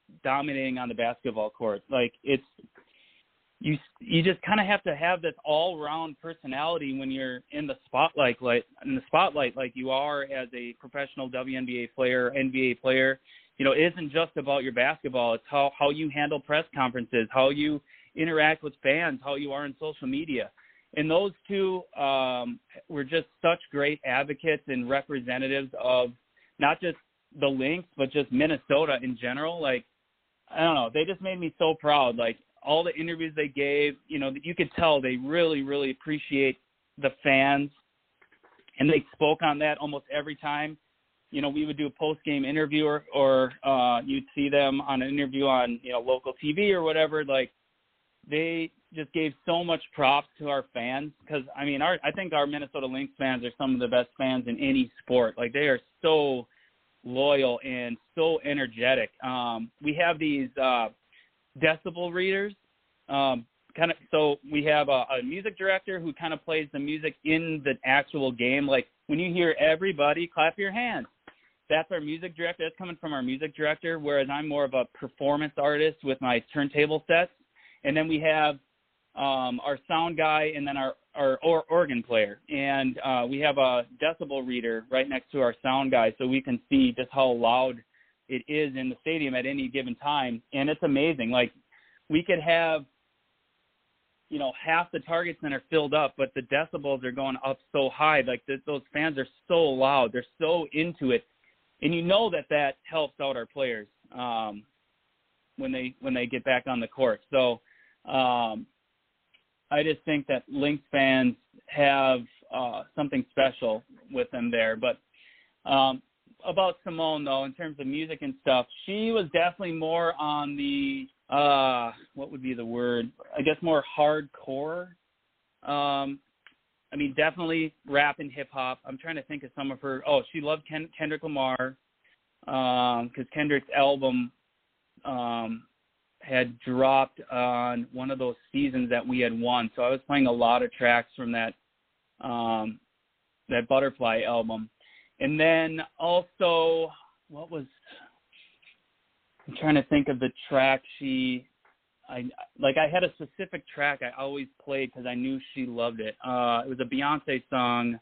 dominating on the basketball court. Like, it's you just kind of have to have this all-round personality when you're in the spotlight, like you are as a professional WNBA player, NBA player. You know, it isn't just about your basketball. It's how you handle press conferences, how you interact with fans, how you are on social media. And those two were just such great advocates and representatives of not just the Lynx, but just Minnesota in general. Like, I don't know, they just made me so proud. Like, all the interviews they gave, you know, you could tell they really, really appreciate the fans. And they spoke on that almost every time. You know, we would do a post-game interview or you'd see them on an interview on, you know, local TV or whatever. Like, they just gave so much props to our fans because, I mean, I think our Minnesota Lynx fans are some of the best fans in any sport. Like, they are so loyal and so energetic. We have these decibel readers, so we have a music director who kind of plays the music in the actual game. Like, when you hear everybody clap your hands, that's our music director. That's coming from our music director, whereas I'm more of a performance artist with my turntable sets. And then we have our sound guy and then our organ player. And we have a decibel reader right next to our sound guy so we can see just how loud it is in the stadium at any given time. And it's amazing. Like, we could have, you know, half the Target Center filled up, but the decibels are going up so high. Like, those fans are so loud. They're so into it. And you know that helps out our players when they get back on the court. So I just think that Lynx fans have something special with them there. But about Simone, though, in terms of music and stuff, she was definitely more on the, what would be the word? I guess more hardcore. I mean, definitely rap and hip-hop. I'm trying to think of some of her. Oh, she loved Kendrick Lamar because Kendrick's album had dropped on one of those seasons that we had won. So I was playing a lot of tracks from that Butterfly album. And then also, I'm trying to think of the track I had a specific track I always played because I knew she loved it. It was a Beyonce song.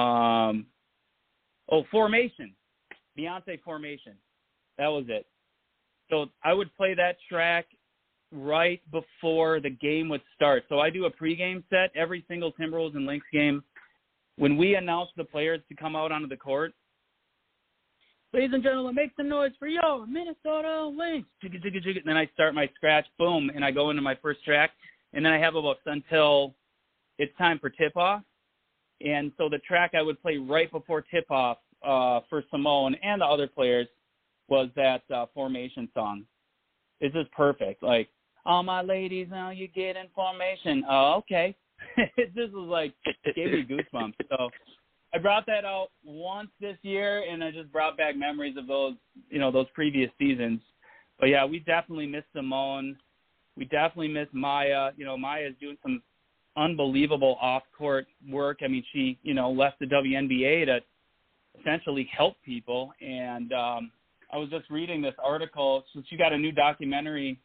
Formation. Beyonce Formation. That was it. So I would play that track right before the game would start. So I do a pregame set every single Timberwolves and Lynx game. When we announce the players to come out onto the court, ladies and gentlemen, make some noise for your Minnesota Lynx. And then I start my scratch, boom, and I go into my first track. And then I have about until it's time for tip-off. And so the track I would play right before tip-off for Simone and the other players was that Formation song. It's just perfect. Like, all my ladies, now you get in formation. Oh, okay. It just was like, gave me goosebumps. So I brought that out once this year, and I just brought back memories of those, you know, those previous seasons. But yeah, we definitely miss Simone. We definitely miss Maya. You know, Maya's doing some unbelievable off-court work. I mean, she, you know, left the WNBA to essentially help people. And I was just reading this article. So she got a new documentary.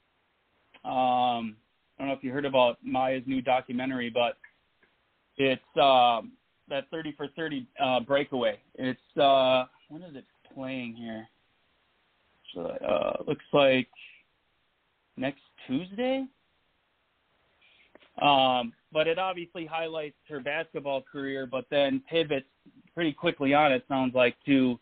I don't know if you heard about Maya's new documentary, but it's that 30 for 30 breakaway. It's when is it playing here? So looks like next Tuesday. But it obviously highlights her basketball career, but then pivots pretty quickly on, it sounds like, to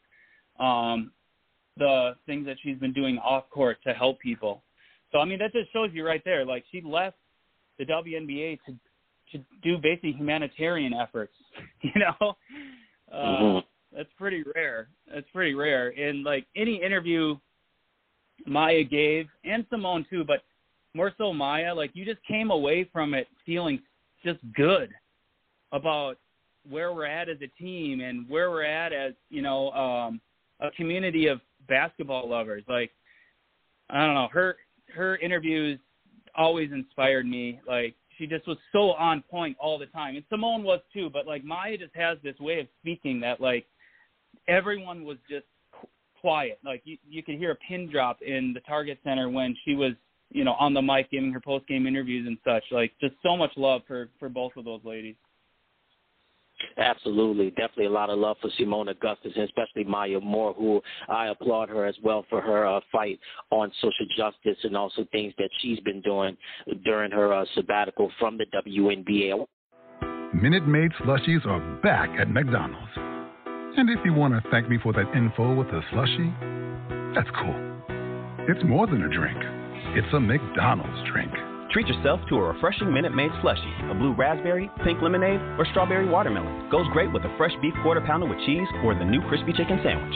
the things that she's been doing off court to help people. So, I mean, that just shows you right there. Like, she left the WNBA to do basically humanitarian efforts, you know? That's pretty rare. That's pretty rare. And, like, any interview Maya gave, and Simone too, but more so Maya, like, you just came away from it feeling just good about where we're at as a team and where we're at as, you know, a community of basketball lovers. Like, I don't know, her interviews always inspired me. Like, she just was so on point all the time. And Simone was too, but, like, Maya just has this way of speaking that, like, everyone was just quiet. Like you could hear a pin drop in the Target Center when she was, on the mic giving her post-game interviews and such. Like, just so much love for both of those ladies. Absolutely. Definitely a lot of love for Seimone Augustus, and especially Maya Moore, who I applaud her as well for her fight on social justice and also things that she's been doing during her sabbatical from the WNBA. Minute Maid slushies are back at McDonald's. And if you want to thank me for that info with a slushie, that's cool. It's more than a drink. It's a McDonald's drink. Treat yourself to a refreshing Minute Maid slushie. A blue raspberry, pink lemonade, or strawberry watermelon. Goes great with a fresh beef quarter pounder with cheese or the new crispy chicken sandwich.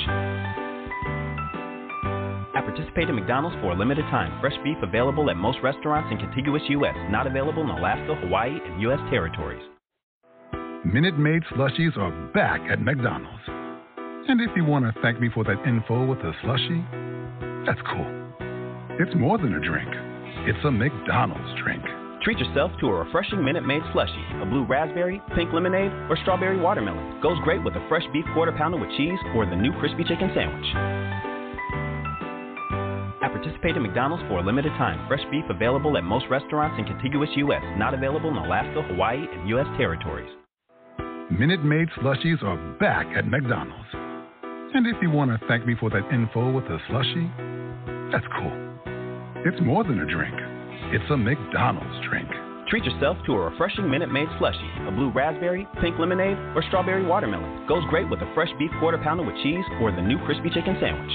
At participating McDonald's for a limited time. Fresh beef available at most restaurants in contiguous U.S. Not available in Alaska, Hawaii, and U.S. territories. Minute Maid slushies are back at McDonald's. And if you want to thank me for that info with a slushie, that's cool. It's more than a drink. It's a McDonald's drink. Treat yourself to a refreshing Minute Maid slushie. A blue raspberry, pink lemonade, or strawberry watermelon. Goes great with a fresh beef quarter pounder with cheese or the new crispy chicken sandwich. At participating McDonald's for a limited time. Fresh beef available at most restaurants in contiguous U.S. Not available in Alaska, Hawaii, and U.S. territories. Minute Maid slushies are back at McDonald's. And if you want to thank me for that info with a slushie, that's cool. It's more than a drink. It's a McDonald's drink. Treat yourself to a refreshing Minute Maid slushie. A blue raspberry, pink lemonade, or strawberry watermelon. Goes great with a fresh beef quarter pounder with cheese or the new crispy chicken sandwich.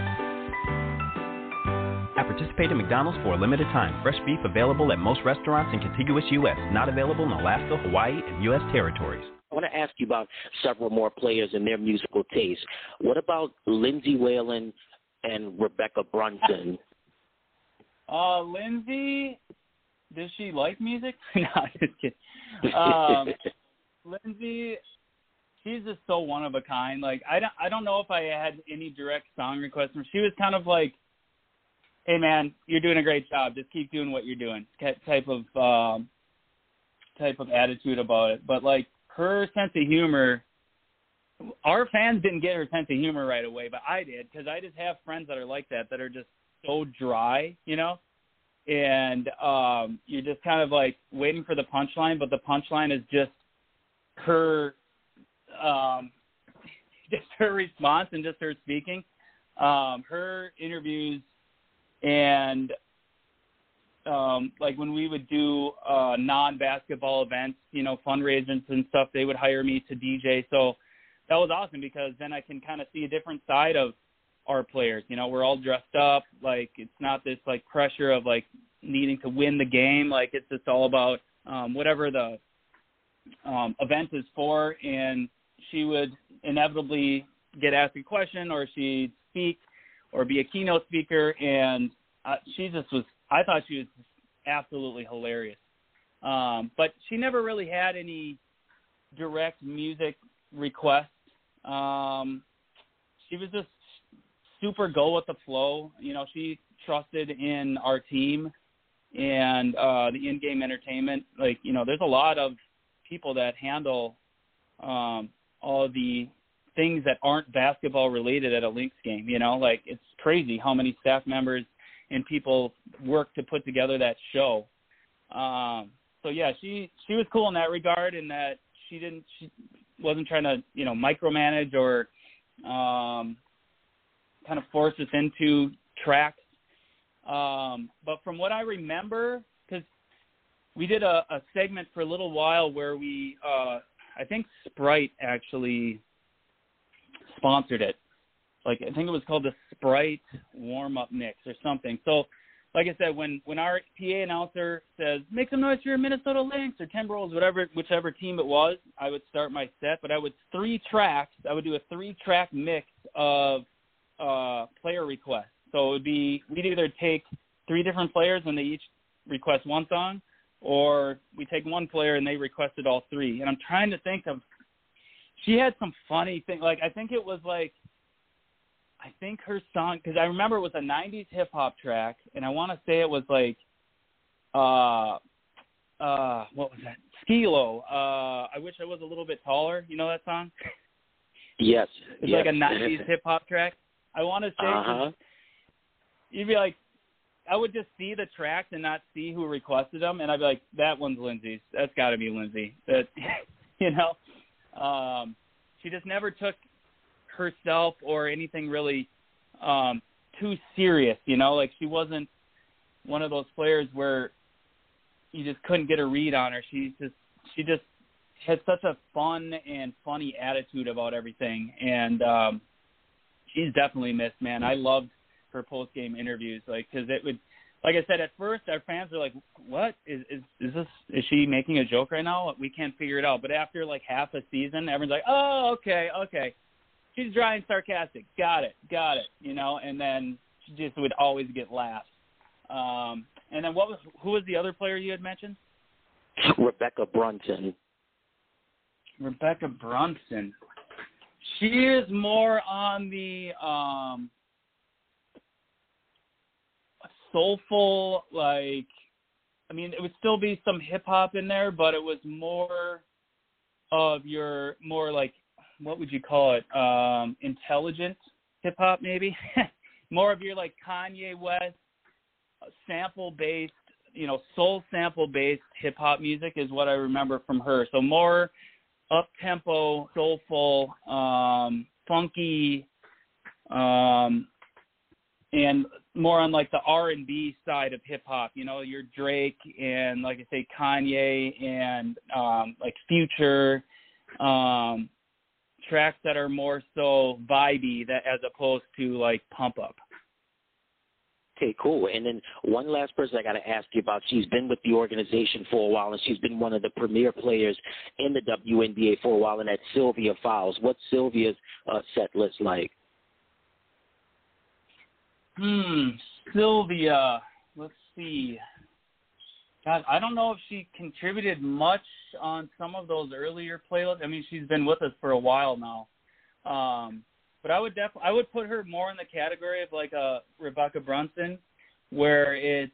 At participating McDonald's for a limited time. Fresh beef available at most restaurants in contiguous U.S. Not available in Alaska, Hawaii, and U.S. territories. I want to ask you about several more players and their musical tastes. What about Lindsay Whalen and Rebecca Brunson? Lindsay, does she like music? No, just kidding. Lindsay, she's just so one of a kind. Like, I don't know if I had any direct song requests from her. She was kind of like, hey man, you're doing a great job. Just keep doing what you're doing. Type of attitude about it. But like her sense of humor, our fans didn't get her sense of humor right away, but I did, because I just have friends that are like that are just so dry, and you're just kind of like waiting for the punchline, but the punchline is just her response and just her speaking. Her interviews and like when we would do non-basketball events, fundraisers and stuff, they would hire me to DJ. So that was awesome, because then I can kind of see a different side of our players. We're all dressed up. Like, it's not this like pressure of like needing to win the game. Like, it's just all about whatever the event is for. And she would inevitably get asked a question, or she'd speak or be a keynote speaker. And she just was, I thought she was absolutely hilarious. But she never really had any direct music requests. She was just super go with the flow. She trusted in our team and the in-game entertainment. Like, there's a lot of people that handle all the things that aren't basketball related at a Lynx game. Like, it's crazy how many staff members and people work to put together that show. So yeah, she was cool in that regard, in that she wasn't trying to, micromanage or kind of force us into tracks. But from what I remember, because we did a segment for a little while where we, I think Sprite actually sponsored it. Like, I think it was called the Sprite warm-up mix or something. So, like I said, when our PA announcer says, make some noise for your Minnesota Lynx or Timberwolves, whichever team it was, I would start my set. But I would do a 3-track mix of player requests. So it would be, we'd either take 3 different players and they each request one song, or we take one player and they requested all 3. And I'm trying to think of, she had some funny thing. Like, I think her song, because I remember it was a 90s hip-hop track, and I want to say it was like, what was that? Skee-Lo. I Wish I Was a Little Bit Taller. You know that song? Yes. It's like a 90s hip-hop track. I want to say, you'd be like, I would just see the tracks and not see who requested them, and I'd be like, that one's Lindsay's. That's got to be Lindsay. That, she just never took herself or anything really too serious, like she wasn't one of those players where you just couldn't get a read on her. She just had such a fun and funny attitude about everything, and she's definitely missed, man. I loved her post-game interviews, because it would, like I said, at first our fans were like, what is she making a joke right now? We can't figure it out. But after like half a season, everyone's like, oh, okay. She's dry and sarcastic. Got it. And then she just would always get laughs. And then who was the other player you had mentioned? Rebecca Brunson. Rebecca Brunson. She is more on the soulful, it would still be some hip hop in there, but it was more of your what would you call it? Intelligent hip hop, maybe. More of your Kanye West sample based, soul sample based hip hop music is what I remember from her. So more up tempo, soulful, funky, and more on the R&B side of hip hop, your Drake and like I say Kanye and Future, tracks that are more so vibey as opposed to pump up. Okay, cool. And then one last person I got to ask you about. She's been with the organization for a while, and she's been one of the premier players in the WNBA for a while, and that's Sylvia Fowles. What's Sylvia's set list like? Sylvia, let's see. God, I don't know if she contributed much on some of those earlier playlists. I mean, she's been with us for a while now. But I would put her more in the category of a Rebecca Brunson, where it's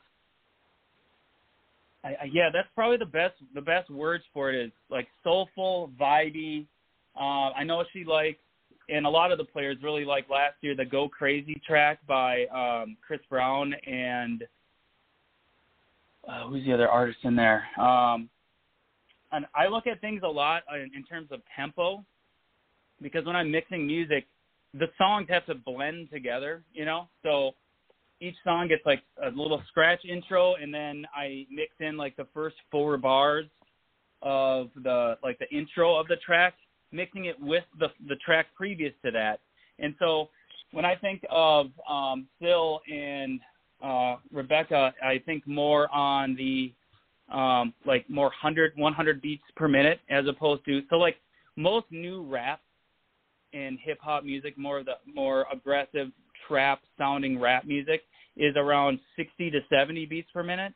that's probably the best words for it is soulful, vibey. I know she likes, and a lot of the players really liked last year, the Go Crazy track by Chris Brown and who's the other artist in there? And I look at things a lot in terms of tempo, because when I'm mixing music, the songs have to blend together, So each song gets a little scratch intro, and then I mix in the first 4 bars of the intro of the track, mixing it with the track previous to that. And so when I think of Sil and Rebecca, I think more on the more 100 beats per minute, as opposed to most new rap and hip hop music, more aggressive trap sounding rap music is around 60 to 70 beats per minute.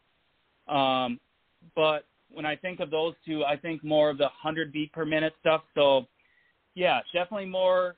But when I think of those two, I think more of the 100 beat per minute stuff. So yeah, definitely more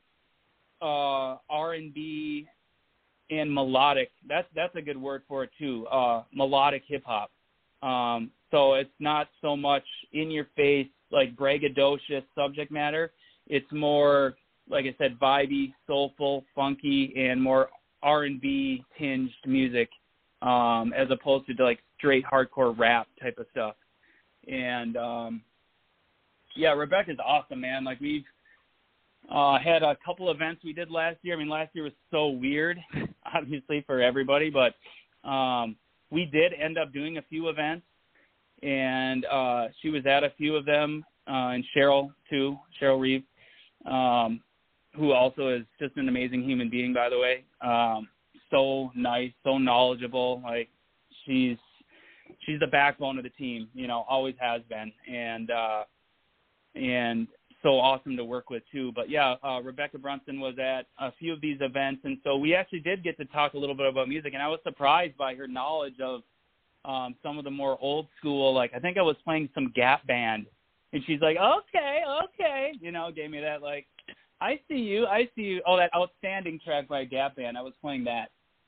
R&B and melodic. That's a good word for it too. Melodic hip hop. So it's not so much in your face, braggadocious subject matter. It's more, like I said, vibey, soulful, funky, and more R&B tinged music, as opposed to straight hardcore rap type of stuff. And Rebecca's awesome, man. We've had a couple events we did last year. I mean, last year was so weird, obviously for everybody, but we did end up doing a few events, and she was at a few of them, and Cheryl too, Cheryl Reeve, who also is just an amazing human being, by the way. So nice, so knowledgeable. She's the backbone of the team, always has been, and so awesome to work with too. But Rebecca Brunson was at a few of these events, and so we actually did get to talk a little bit about music, and I was surprised by her knowledge of some of the more old school, I think I was playing some Gap Band, and she's like, okay, gave me that I see you. Oh, that outstanding track by Gap Band. I was playing that.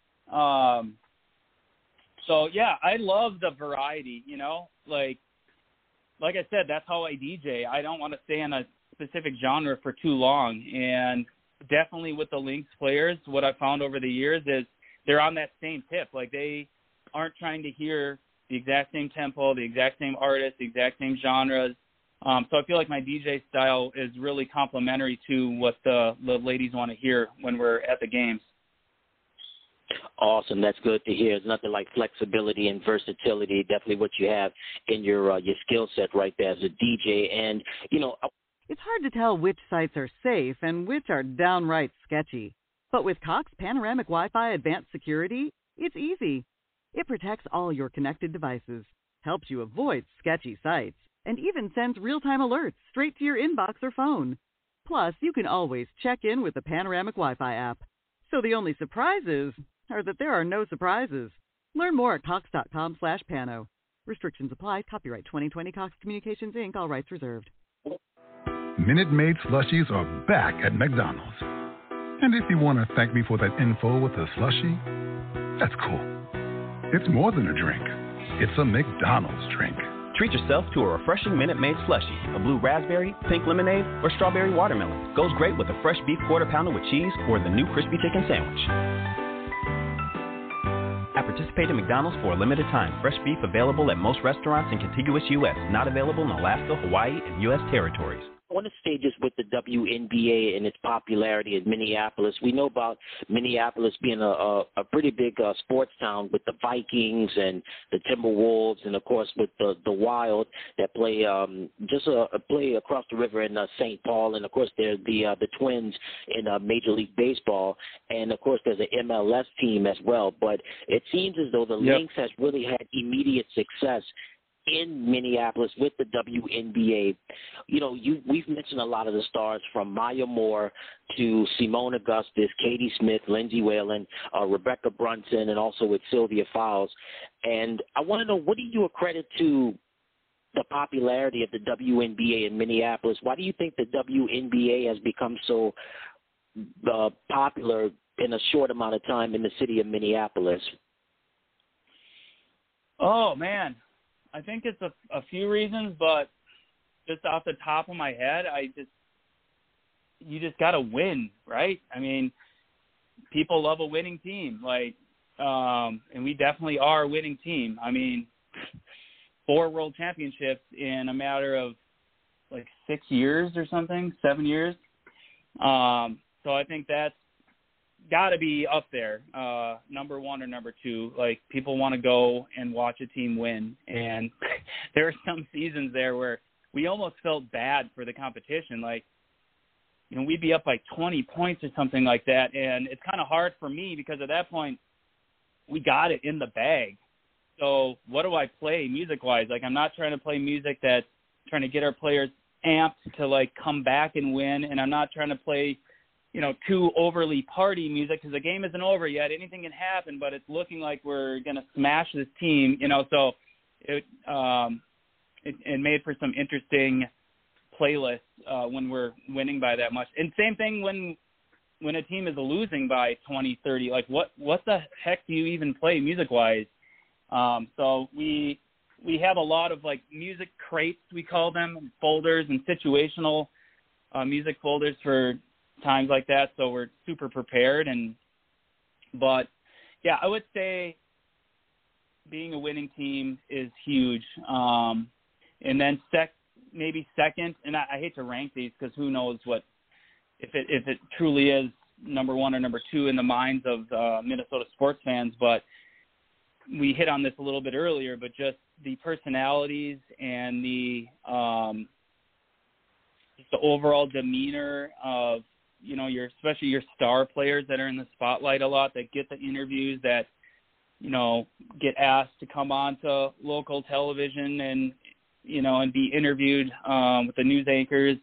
So yeah, I love the variety, like I said, that's how I DJ. I don't want to stay in a specific genre for too long. And definitely with the Lynx players, what I've found over the years is they're on that same tip. Like, they aren't trying to hear the exact same tempo, the exact same artists, the exact same genres. So I feel like my DJ style is really complementary to what the ladies want to hear when we're at the games. Awesome. That's good to hear. It's nothing like flexibility and versatility. Definitely what you have in your skill set right there as a DJ. And, it's hard to tell which sites are safe and which are downright sketchy. But with Cox Panoramic Wi-Fi Advanced Security, it's easy. It protects all your connected devices, helps you avoid sketchy sites, and even sends real-time alerts straight to your inbox or phone. Plus, you can always check in with the Panoramic Wi-Fi app. So the only surprises are that there are no surprises. Learn more at cox.com/pano. Restrictions apply. Copyright 2020 Cox Communications, Inc. All rights reserved. Minute Maid slushies are back at McDonald's. And if you want to thank me for that info with a slushie, that's cool. It's more than a drink. It's a McDonald's drink. Treat yourself to a refreshing Minute Maid slushie. A blue raspberry, pink lemonade, or strawberry watermelon. Goes great with a fresh beef quarter pounder with cheese or the new crispy chicken sandwich. At participating McDonald's for a limited time. Fresh beef available at most restaurants in contiguous U.S. Not available in Alaska, Hawaii, and U.S. territories. I want to stay just with the WNBA and its popularity in Minneapolis. We know about Minneapolis being a pretty big sports town with the Vikings and the Timberwolves, and of course with the Wild that play play across the river in St. Paul, and of course there's the Twins in Major League Baseball, and of course there's an MLS team as well. But it seems as though the Lynx has really had immediate success in Minneapolis with the WNBA. We've mentioned a lot of the stars from Maya Moore to Simone Augustus, Katie Smith, Lindsay Whalen, Rebecca Brunson, and also with Sylvia Fowles. And I want to know, what do you accredit to the popularity of the WNBA in Minneapolis? Why do you think the WNBA has become so popular in a short amount of time in the city of Minneapolis? Oh, man. I think it's a few reasons, but just off the top of my head, you just got to win, right? I mean, people love a winning team, and we definitely are a winning team. I mean, 4 world championships in a matter of 6 years or something, 7 years. So I think that's got to be up there, number 1 or number 2. People want to go and watch a team win, and there are some seasons there where we almost felt bad for the competition. We'd be up by 20 points or something like that, and it's kind of hard for me because at that point we got it in the bag. So what do I play music-wise? I'm not trying to play music that's trying to get our players amped to come back and win, and I'm not trying to play too overly party music because the game isn't over yet. Anything can happen, but it's looking like we're going to smash this team, so it made for some interesting playlists when we're winning by that much. And same thing when a team is losing by 20, 30, what the heck do you even play music-wise? So we have a lot of music crates, we call them, folders and situational music folders for times like that, so we're super prepared. But yeah, I would say being a winning team is huge. And then maybe second, and I hate to rank these because who knows if it truly is number 1 or number 2 in the minds of Minnesota sports fans, but we hit on this a little bit earlier, but just the personalities and just the overall demeanor of especially your star players that are in the spotlight a lot, that get the interviews, that, get asked to come on to local television and be interviewed with the news anchors.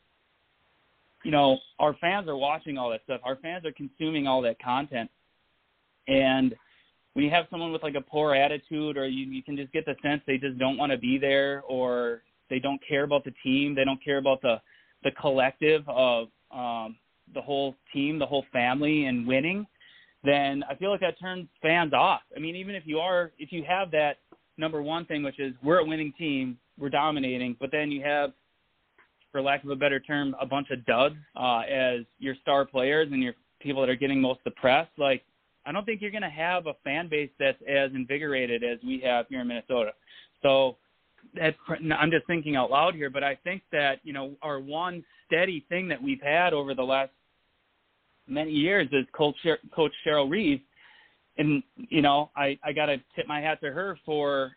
Our fans are watching all that stuff. Our fans are consuming all that content. And when you have someone with a poor attitude, or you can just get the sense they just don't want to be there, or they don't care about the team, they don't care about the collective of the whole team, the whole family, and winning, then I feel like that turns fans off. I mean, even if you have that number 1 thing, which is we're a winning team, we're dominating, but then you have for lack of a better term, a bunch of duds as your star players and your people that are getting most of the press, like, I don't think you're going to have a fan base that's as invigorated as we have here in Minnesota. So I'm just thinking out loud here, but I think that, our one steady thing that we've had over the last many years is Coach Cheryl Reeve. And, I got to tip my hat to her for,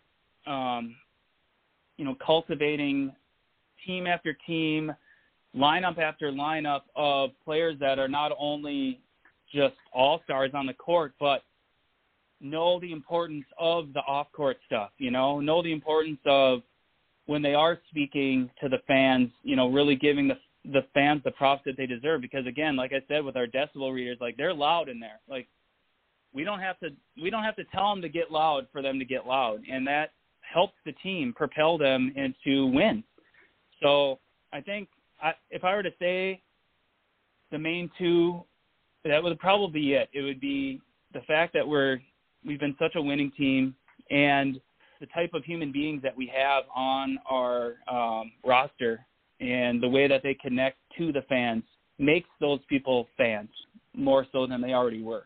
cultivating team after team, lineup after lineup of players that are not only just all-stars on the court, but know the importance of the off-court stuff, know the importance of when they are speaking to the fans, really giving the fans the props that they deserve. Because, again, like I said, with our decibel readers, like, they're loud in there. Like, we don't have to tell them to get loud for them to get loud, and that helps the team propel them into wins. So I think if I were to say the main two, that would probably be it. It would be the fact that we've been such a winning team, and the type of human beings that we have on our roster and the way that they connect to the fans makes those people fans more so than they already were.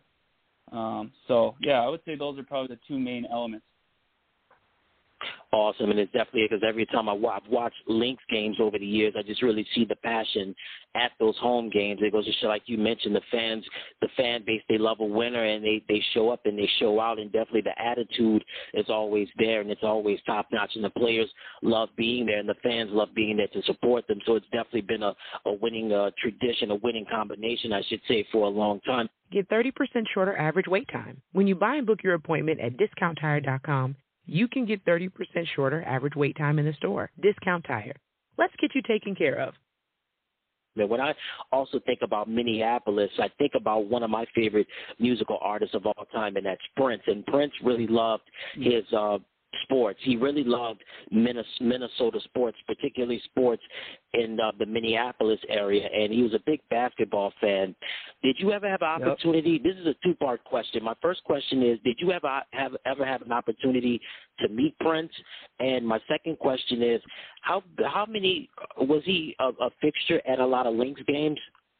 I would say those are probably the two main elements. Awesome, and it's definitely because every time I've watched Lynx games over the years, I just really see the passion at those home games. It goes to show, like you mentioned, the fan base, they love a winner, and they show up and they show out, and definitely the attitude is always there, and it's always top-notch, and the players love being there, and the fans love being there to support them. So it's definitely been a winning tradition, a winning combination, I should say, for a long time. Get 30% shorter average wait time. When you buy and book your appointment at DiscountTire.com, you can get 30% shorter average wait time in the store. Discount Tire. Let's get you taken care of. When I also think about Minneapolis, I think about one of my favorite musical artists of all time, and that's Prince. And Prince really loved his sports. He really loved Minnesota sports, particularly sports in the Minneapolis area, and he was a big basketball fan. Did you ever have an opportunity? This is a two-part question. My first question is, did you ever have an opportunity to meet Prince? And my second question is, how many was he a fixture at a lot of Lynx games?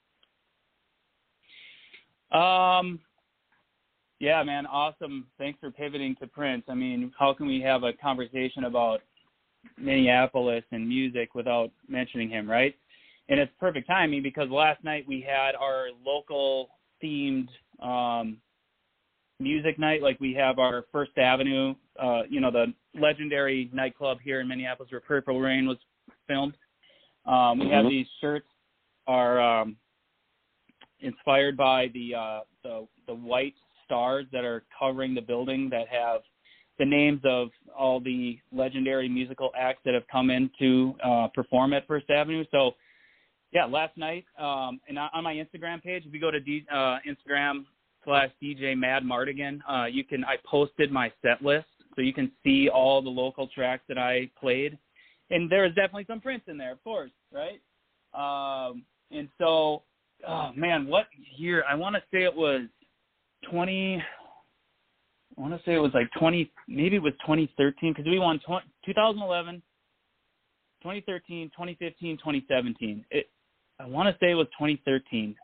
Yeah, man, awesome. Thanks for pivoting to Prince. I mean, how can we have a conversation about Minneapolis and music without mentioning him, right? And it's perfect timing because last night we had our local themed music night. Like we have our First Avenue, the legendary nightclub here in Minneapolis where Purple Rain was filmed. We have these shirts are inspired by the white stars that are covering the building that have the names of all the legendary musical acts that have come in to perform at First Avenue. So, yeah, last night, and on my Instagram page, if you go to Instagram/DJ Mad Mardigan, I posted my set list, so you can see all the local tracks that I played. And there is definitely some Prince in there, of course, right? And so, what year? I want to say it was 2013 because we won 2011, 2013, 2015, 2017. I want to say it was 2013.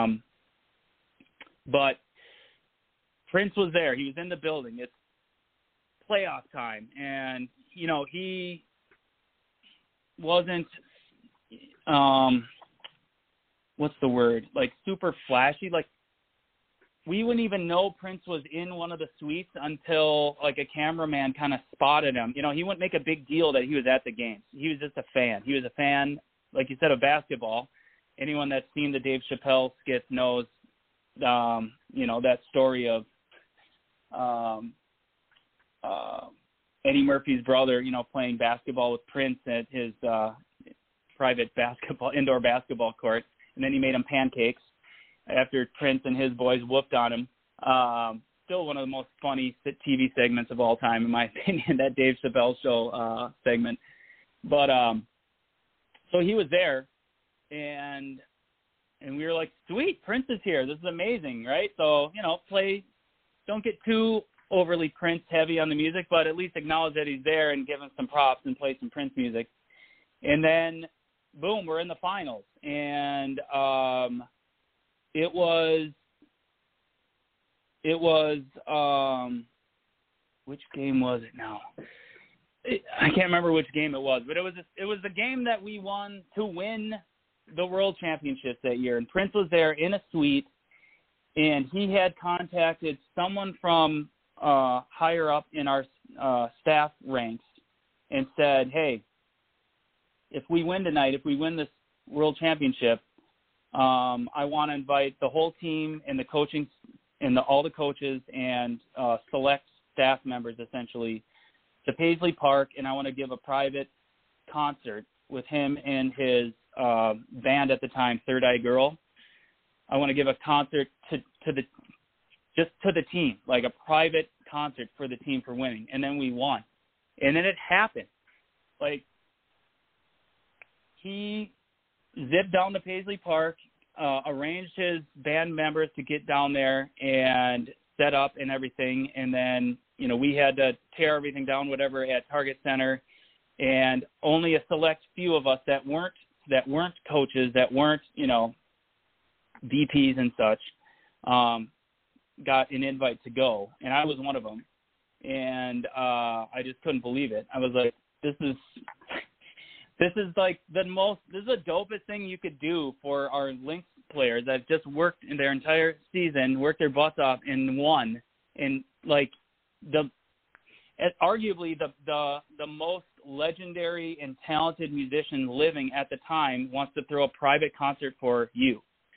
But Prince was there. He was in the building. It's playoff time. And, he wasn't, what's the word? Like super flashy. Like, we wouldn't even know Prince was in one of the suites until like a cameraman kind of spotted him. He wouldn't make a big deal that he was at the game. He was just a fan. He was a fan, like you said, of basketball. Anyone that's seen the Dave Chappelle skits knows, that story of Eddie Murphy's brother, playing basketball with Prince at his private indoor basketball court. And then he made him pancakes after Prince and his boys whooped on him. Still one of the most funny TV segments of all time, in my opinion, that Dave Chappelle Show segment. But so he was there, and we were like, sweet, Prince is here. This is amazing, right? So, don't get too overly Prince heavy on the music, but at least acknowledge that he's there and give him some props and play some Prince music. And then boom, we're in the finals. And it was which game was it now? I can't remember which game it was, but it was the game that we won to win the World Championships that year. And Prince was there in a suite, and he had contacted someone from higher up in our staff ranks and said, hey, if we win tonight, if we win this World Championship, I want to invite the whole team and the coaching and all the coaches and select staff members essentially to Paisley Park, and I want to give a private concert with him and his band at the time, Third Eye Girl. I want to give a concert to the team, like a private concert for the team for winning. And then we won. And then it happened. Like, he zipped down to Paisley Park, arranged his band members to get down there and set up and everything. And then, we had to tear everything down, whatever, at Target Center. And only a select few of us that weren't coaches, that weren't, VPs and such, got an invite to go. And I was one of them. And I just couldn't believe it. I was like, this is like this is the dopest thing you could do for our Lynx players that just worked in their entire season, worked their butts off and won. And like arguably the most legendary and talented musician living at the time wants to throw a private concert for you.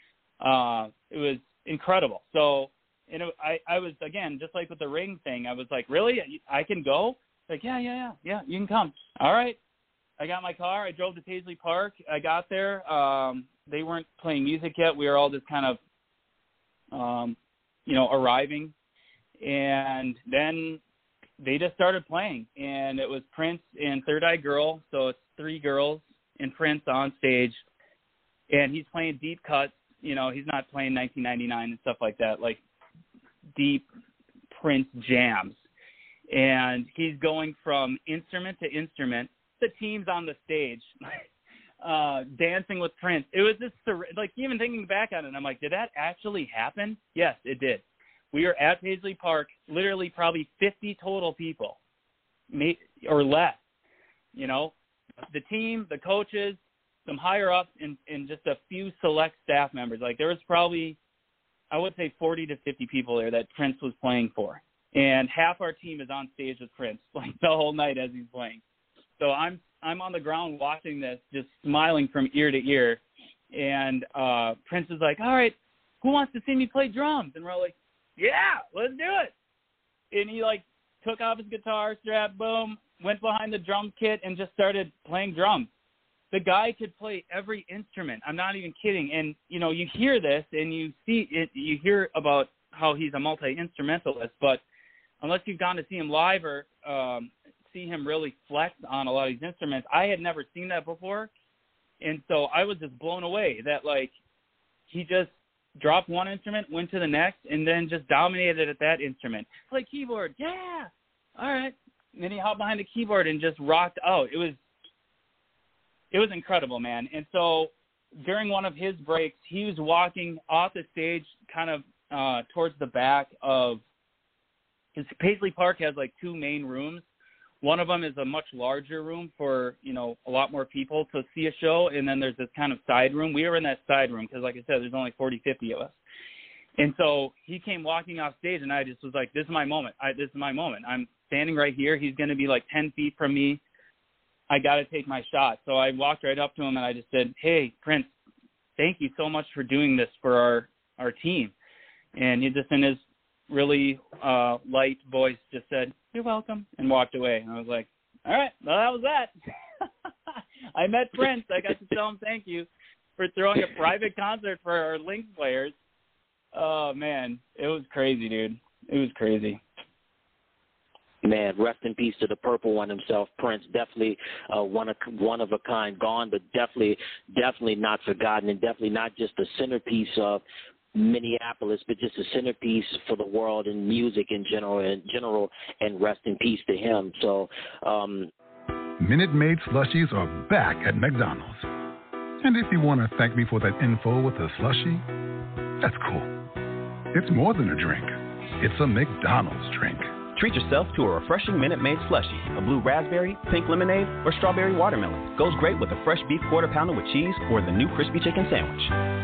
It was incredible. So, I was, again, just like with the ring thing, I was like, really? I can go? Like, yeah, you can come. All right. I got my car. I drove to Paisley Park. I got there. They weren't playing music yet. We were all just kind of, arriving. And then they just started playing. And it was Prince and Third Eye Girl. So it's three girls and Prince on stage. And he's playing deep cuts. He's not playing 1999 and stuff like that, like deep Prince jams. And he's going from instrument to instrument. The team's on the stage dancing with Prince. It was just like, even thinking back on it, I'm like, did that actually happen? Yes, it did. We were at Paisley Park, literally probably 50 total people, or less. The team, the coaches, some higher ups, and just a few select staff members. Like, there was probably, I would say, 40 to 50 people there that Prince was playing for. And half our team is on stage with Prince, like, the whole night as he's playing. So I'm on the ground watching this, just smiling from ear to ear. And Prince is like, all right, who wants to see me play drums? And we're all like, yeah, let's do it. And he, like, took off his guitar strap, boom, went behind the drum kit and just started playing drums. The guy could play every instrument. I'm not even kidding. And, you hear this and you see it, you hear about how he's a multi-instrumentalist, but unless you've gone to see him live or see him really flex on a lot of these instruments, I had never seen that before. And so I was just blown away that, like, he just dropped one instrument, went to the next, and then just dominated at that instrument. Play keyboard, yeah, all right. And then he hopped behind the keyboard and just rocked out. It was incredible, man. And so during one of his breaks, he was walking off the stage kind of towards the back of his Paisley Park has like two main rooms. One of them is a much larger room for, a lot more people to see a show. And then there's this kind of side room. We were in that side room because, like I said, there's only 40, 50 of us. And so he came walking off stage, and I just was like, this is my moment. This is my moment. I'm standing right here. He's going to be like 10 feet from me. I got to take my shot. So I walked right up to him, and I just said, hey, Prince, thank you so much for doing this for our team. And he just, in his really light voice, just said, you're welcome, and walked away. And I was like, all right, well, that was that. I met Prince. I got to tell him thank you for throwing a private concert for our Lynx players. Oh, man, it was crazy, dude. It was crazy. Man, rest in peace to the Purple One himself, Prince. Definitely one of a kind, gone, but definitely not forgotten, and definitely not just a centerpiece of Minneapolis, but just a centerpiece for the world and music in general, and rest in peace to him. So, Minute Maid slushies are back at McDonald's. And if you want to thank me for that info with a slushie, that's cool. It's more than a drink. It's a McDonald's drink. Treat yourself to a refreshing Minute Maid slushie. A blue raspberry, pink lemonade, or strawberry watermelon. Goes great with a fresh beef quarter pounder with cheese or the new crispy chicken sandwich.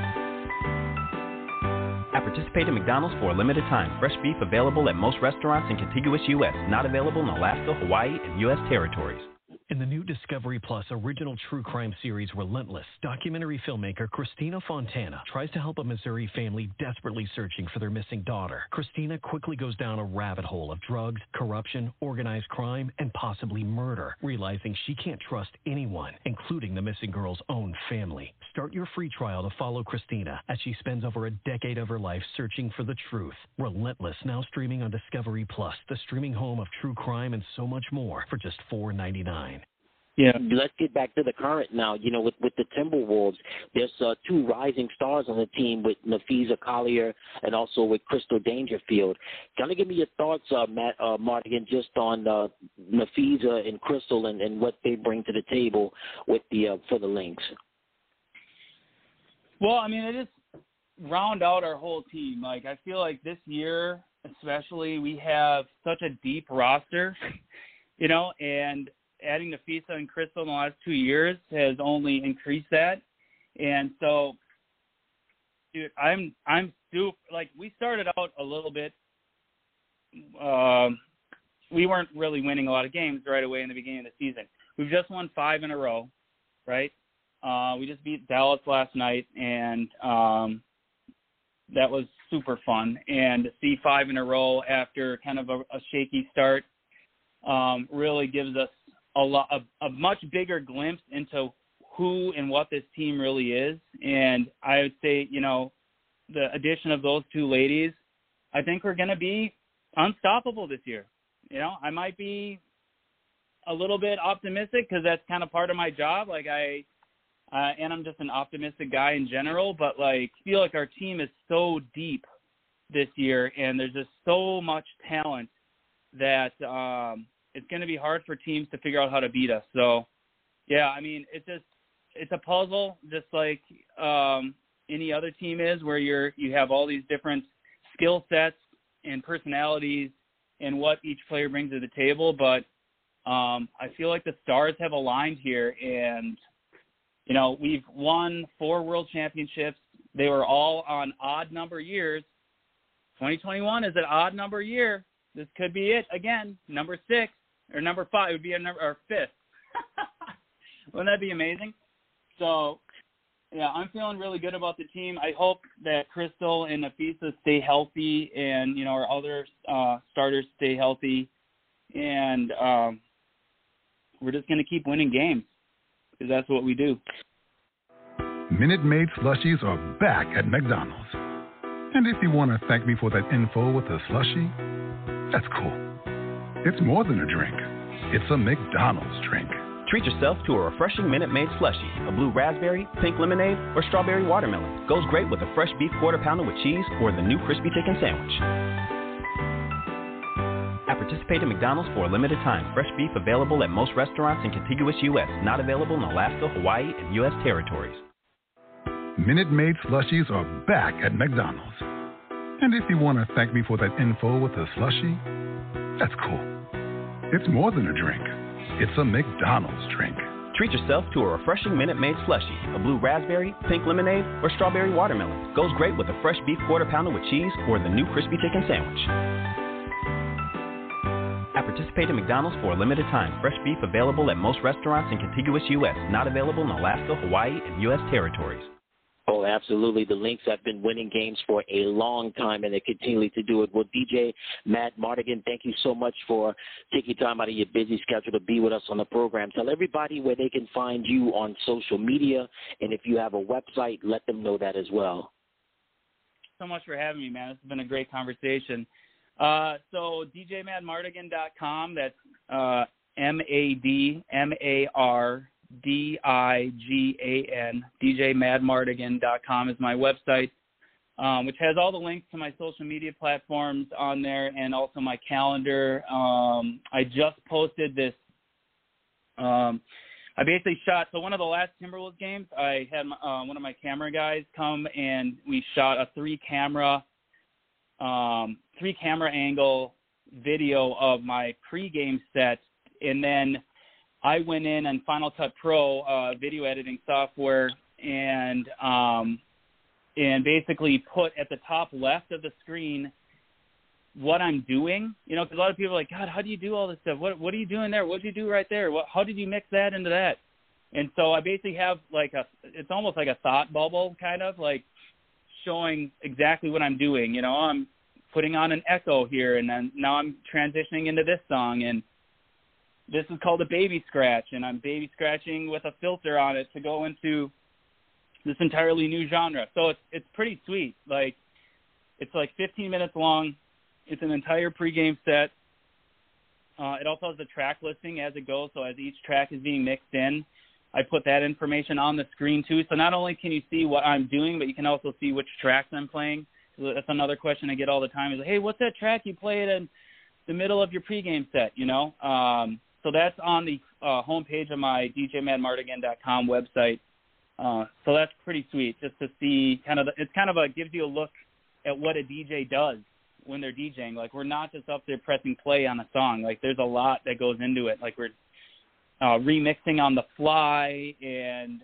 At participating McDonald's for a limited time. Fresh beef available at most restaurants in contiguous U.S. Not available in Alaska, Hawaii, and U.S. territories. In the new Discovery Plus original true crime series Relentless, documentary filmmaker Christina Fontana tries to help a Missouri family desperately searching for their missing daughter. Christina quickly goes down a rabbit hole of drugs, corruption, organized crime, and possibly murder, realizing she can't trust anyone, including the missing girl's own family. Start your free trial to follow Christina as she spends over a decade of her life searching for the truth. Relentless, now streaming on Discovery Plus, the streaming home of true crime and so much more for just $4.99. Yeah. Let's get back to the current now. You know, with the Timberwolves, there's two rising stars on the team with Napheesa Collier and also with Crystal Dangerfield. Kind of give me your thoughts, Matt Mardigan, just on Napheesa and Crystal and what they bring to the table with for the Lynx. Well, I mean, it just round out our whole team. Like, I feel like this year, especially, we have such a deep roster, you know, and adding Napheesa and Crystal in the last 2 years has only increased that. And so, dude, I'm super, like, we started out a little bit, we weren't really winning a lot of games right away in the beginning of the season. We've just won 5 in a row, right? We just beat Dallas last night, and that was super fun. And to see 5 in a row after kind of a shaky start really gives us a much bigger glimpse into who and what this team really is. And I would say, you know, the addition of those 2 ladies, I think we're going to be unstoppable this year. You know, I might be a little bit optimistic because that's kind of part of my job. Like and I'm just an optimistic guy in general, but like, I feel like our team is so deep this year and there's just so much talent that, it's going to be hard for teams to figure out how to beat us. So, yeah, I mean, it's a puzzle, just like any other team is, where you have all these different skill sets and personalities and what each player brings to the table. But I feel like the stars have aligned here, and you know, we've won 4 world championships. They were all on odd number years. 2021 is an odd number year. This could be it again, number 6. Or number 5 would be our 5th. Wouldn't that be amazing? So, yeah, I'm feeling really good about the team. I hope that Crystal and Napheesa stay healthy and, you know, our other starters stay healthy. And we're just going to keep winning games because that's what we do. Minute Maid slushies are back at McDonald's. And if you want to thank me for that info with a slushie, that's cool. It's more than a drink. It's a McDonald's drink. Treat yourself to a refreshing Minute Maid slushie. A blue raspberry, pink lemonade, or strawberry watermelon. Goes great with a fresh beef quarter pounder with cheese or the new crispy chicken sandwich. At participating McDonald's for a limited time. Fresh beef available at most restaurants in contiguous U.S. Not available in Alaska, Hawaii, and U.S. territories. Minute Maid slushies are back at McDonald's. And if you want to thank me for that info with a slushie, that's cool. It's more than a drink. It's a McDonald's drink. Treat yourself to a refreshing Minute Maid slushie. A blue raspberry, pink lemonade, or strawberry watermelon. Goes great with a fresh beef quarter pounder with cheese or the new crispy chicken sandwich. At participating McDonald's for a limited time. Fresh beef available at most restaurants in contiguous U.S. Not available in Alaska, Hawaii, and U.S. territories. Oh, absolutely. The Lynx have been winning games for a long time, and they continue to do it. Well, DJ Matt Mardigan, thank you so much for taking time out of your busy schedule to be with us on the program. Tell everybody where they can find you on social media, and if you have a website, let them know that as well. So much for having me, man. This has been a great conversation. So DJMadMardigan.com, that's MADMARDIGAN, DJMadMardigan.com is my website, which has all the links to my social media platforms on there and also my calendar. I just posted this. I I basically shot. So one of the last Timberwolves games, I had one of my camera guys come and we shot a three camera angle video of my pregame set, and then I went in on Final Cut Pro, video editing software, and basically put at the top left of the screen what I'm doing. You know, because a lot of people are like, God, how do you do all this stuff? What are you doing there? What did you do right there? How did you mix that into that? And so I basically have it's almost like a thought bubble, kind of like showing exactly what I'm doing. You know, I'm putting on an echo here, and then now I'm transitioning into this song, and this is called a baby scratch, and I'm baby scratching with a filter on it to go into this entirely new genre. So it's pretty sweet. Like, it's like 15 minutes long. It's an entire pregame set. It also has the track listing as it goes, so as each track is being mixed in, I put that information on the screen too. So not only can you see what I'm doing, but you can also see which tracks I'm playing. So that's another question I get all the time is, hey, what's that track you played in the middle of your pregame set, you know? So that's on the homepage of my DJMadMardigan.com website. So that's pretty sweet just to see gives you a look at what a DJ does when they're DJing. Like, we're not just up there pressing play on a song. Like, there's a lot that goes into it. Like, we're remixing on the fly, and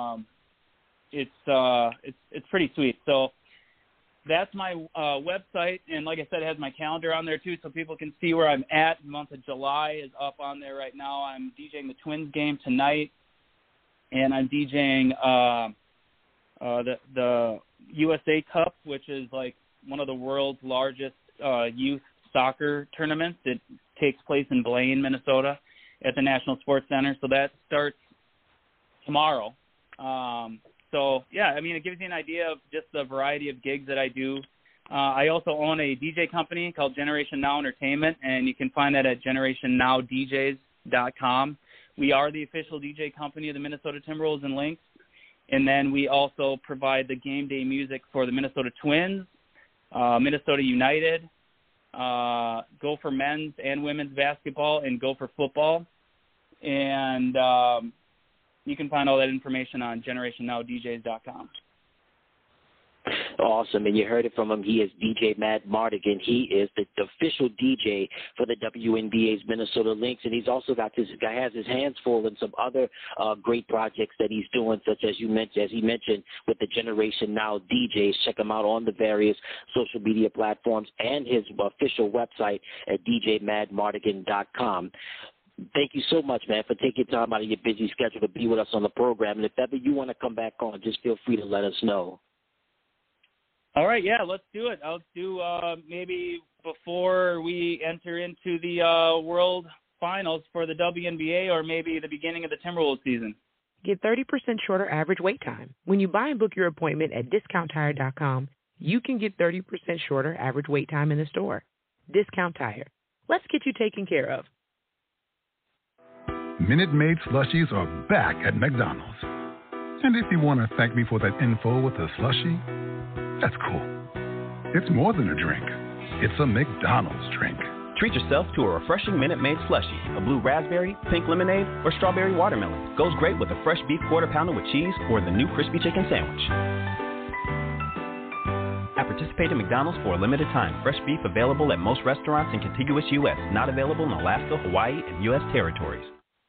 it's pretty sweet. So that's my website, and like I said, it has my calendar on there too, so people can see where I'm at. The month of July is up on there right now. I'm DJing the Twins game tonight, and I'm DJing the USA Cup, which is like one of the world's largest youth soccer tournaments. It takes place in Blaine, Minnesota, at the National Sports Center. So that starts tomorrow. So, yeah, I mean, it gives you an idea of just the variety of gigs that I do. I also own a DJ company called Generation Now Entertainment, and you can find that at generationnowdjs.com. We are the official DJ company of the Minnesota Timberwolves and Lynx. And then we also provide the game day music for the Minnesota Twins, Minnesota United, Gopher men's and women's basketball, and Gopher football. And you can find all that information on generationnowdjs.com. Awesome, and you heard it from him. He is DJ Mad Mardigan. He is the official DJ for the WNBA's Minnesota Lynx, and he's also has his hands full in some other great projects that he's doing, such as he mentioned with the Generation Now DJs. Check him out on the various social media platforms and his official website at djmadmardigan.com. Thank you so much, man, for taking time out of your busy schedule to be with us on the program. And if ever you want to come back on, just feel free to let us know. All right, yeah, let's do it. I'll do maybe before we enter into the World Finals for the WNBA, or maybe the beginning of the Timberwolves season. Get 30% shorter average wait time. When you buy and book your appointment at DiscountTire.com, you can get 30% shorter average wait time in the store. Discount Tire. Let's get you taken care of. Minute Maid slushies are back at McDonald's. And if you want to thank me for that info with a slushie, that's cool. It's more than a drink. It's a McDonald's drink. Treat yourself to a refreshing Minute Maid slushie. A blue raspberry, pink lemonade, or strawberry watermelon. Goes great with a fresh beef quarter pounder with cheese or the new crispy chicken sandwich. At participating McDonald's for a limited time. Fresh beef available at most restaurants in contiguous U.S. Not available in Alaska, Hawaii, and U.S. territories.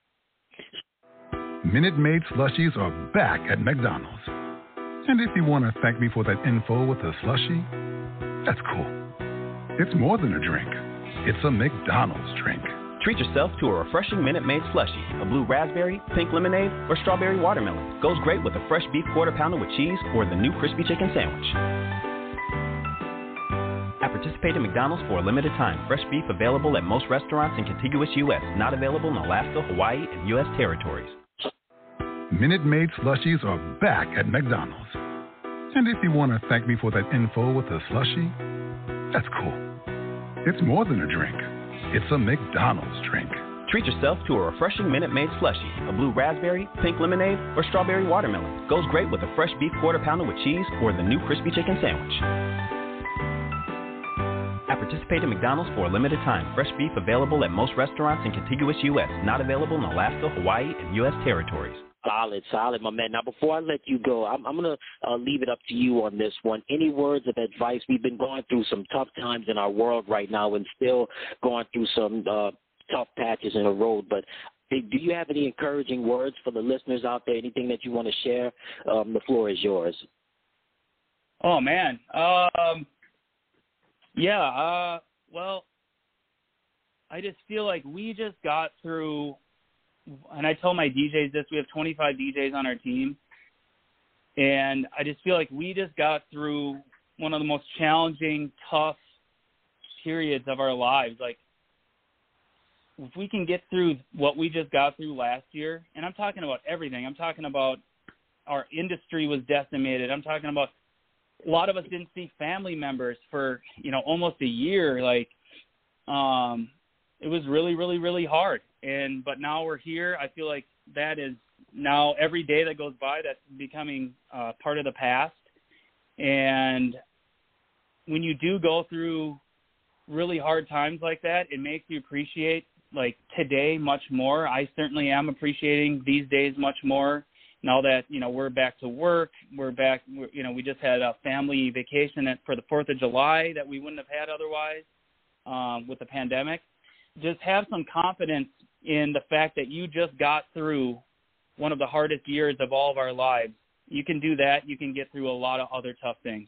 Minute Maid slushies are back at McDonald's. And if you want to thank me for that info with a slushie, that's cool. It's more than a drink. It's a McDonald's drink. Treat yourself to a refreshing Minute Maid slushie. A blue raspberry, pink lemonade, or strawberry watermelon. Goes great with a fresh beef quarter pounder with cheese or the new crispy chicken sandwich. At participating McDonald's for a limited time. Fresh beef available at most restaurants in contiguous U.S. Not available in Alaska, Hawaii, and U.S. territories. Minute Maid slushies are back at McDonald's. And if you want to thank me for that info with a slushie, that's cool. It's more than a drink. It's a McDonald's drink. Treat yourself to a refreshing Minute Maid slushie. A blue raspberry, pink lemonade, or strawberry watermelon. Goes great with a fresh beef quarter pounder with cheese or the new crispy chicken sandwich. At participate in McDonald's for a limited time. Fresh beef available at most restaurants in contiguous U.S. Not available in Alaska, Hawaii, and U.S. territories. Solid, my man. Now, before I let you go, I'm going to leave it up to you on this one. Any words of advice? We've been going through some tough times in our world right now and still going through some tough patches in the road. But do you have any encouraging words for the listeners out there? Anything that you want to share? The floor is yours. Oh, man. Well, I just feel like we just got through, and I tell my DJs this, we have 25 DJs on our team, and I just feel like we just got through one of the most challenging, tough periods of our lives. Like, if we can get through what we just got through last year, and I'm talking about everything. I'm talking about our industry was decimated. I'm talking about a lot of us didn't see family members for, almost a year. Like, it was really, really, really hard. But now we're here. I feel like that is now every day that goes by, that's becoming part of the past. And when you do go through really hard times like that, it makes you appreciate, like, today much more. I certainly am appreciating these days much more now that, we're back to work. We're back, we just had a family vacation for the 4th of July that we wouldn't have had otherwise with the pandemic. Just have some confidence in the fact that you just got through one of the hardest years of all of our lives. You can do that. You can get through a lot of other tough things.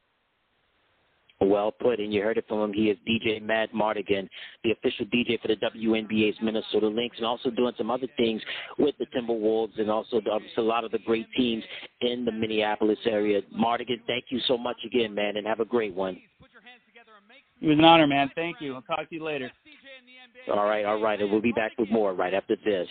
Well put, and you heard it from him. He is DJ Mad Mardigan, the official DJ for the WNBA's Minnesota Lynx, and also doing some other things with the Timberwolves and also a lot of the great teams in the Minneapolis area. Mardigan, thank you so much again, man, and have a great one. It was an honor, man. Thank you. I'll talk to you later. All right. And we'll be back with more right after this.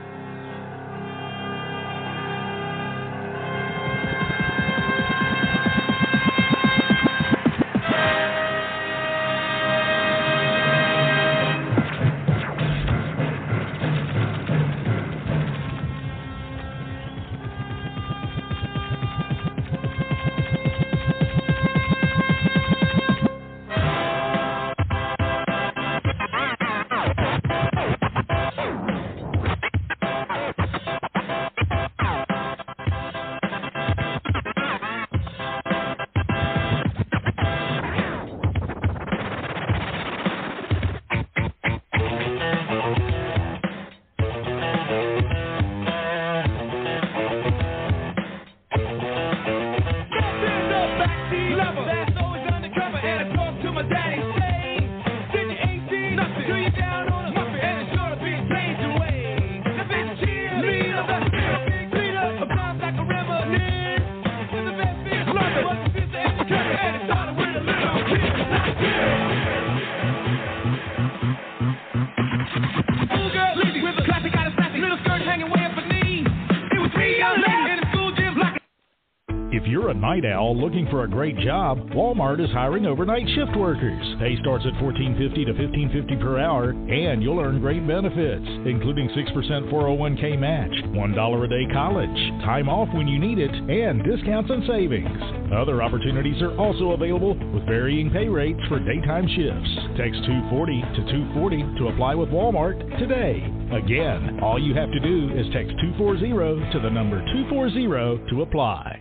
If you're a night owl looking for a great job, Walmart is hiring overnight shift workers. Pay starts at $14.50 to $15.50 per hour, and you'll earn great benefits, including 6% 401k match, $1 a day college, time off when you need it, and discounts and savings. Other opportunities are also available with varying pay rates for daytime shifts. Text 240 to 240 to apply with Walmart today. Again, all you have to do is text 240 to the number 240 to apply.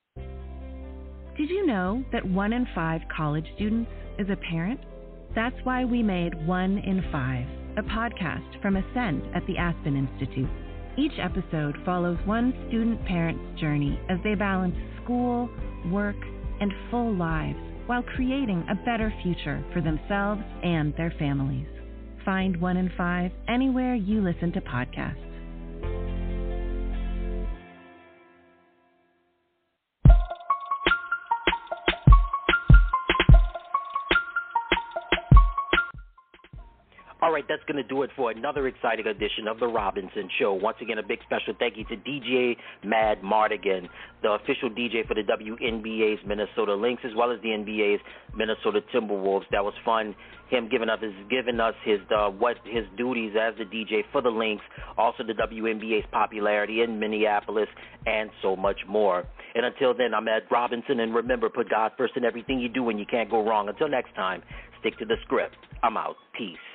Did you know that 1 in 5 college students is a parent? That's why we made 1 in 5, a podcast from Ascend at the Aspen Institute. Each episode follows one student parent's journey as they balance school, work, and full lives while creating a better future for themselves and their families. Find 1 in 5 anywhere you listen to podcasts. All right, that's going to do it for another exciting edition of The Robinson Show. Once again, a big special thank you to DJ Mad Mardigan, the official DJ for the WNBA's Minnesota Lynx, as well as the NBA's Minnesota Timberwolves. That was fun, him giving us his duties as the DJ for the Lynx, also the WNBA's popularity in Minneapolis, and so much more. And until then, I'm Ed Robinson, and remember, put God first in everything you do, and you can't go wrong. Until next time, stick to the script. I'm out. Peace.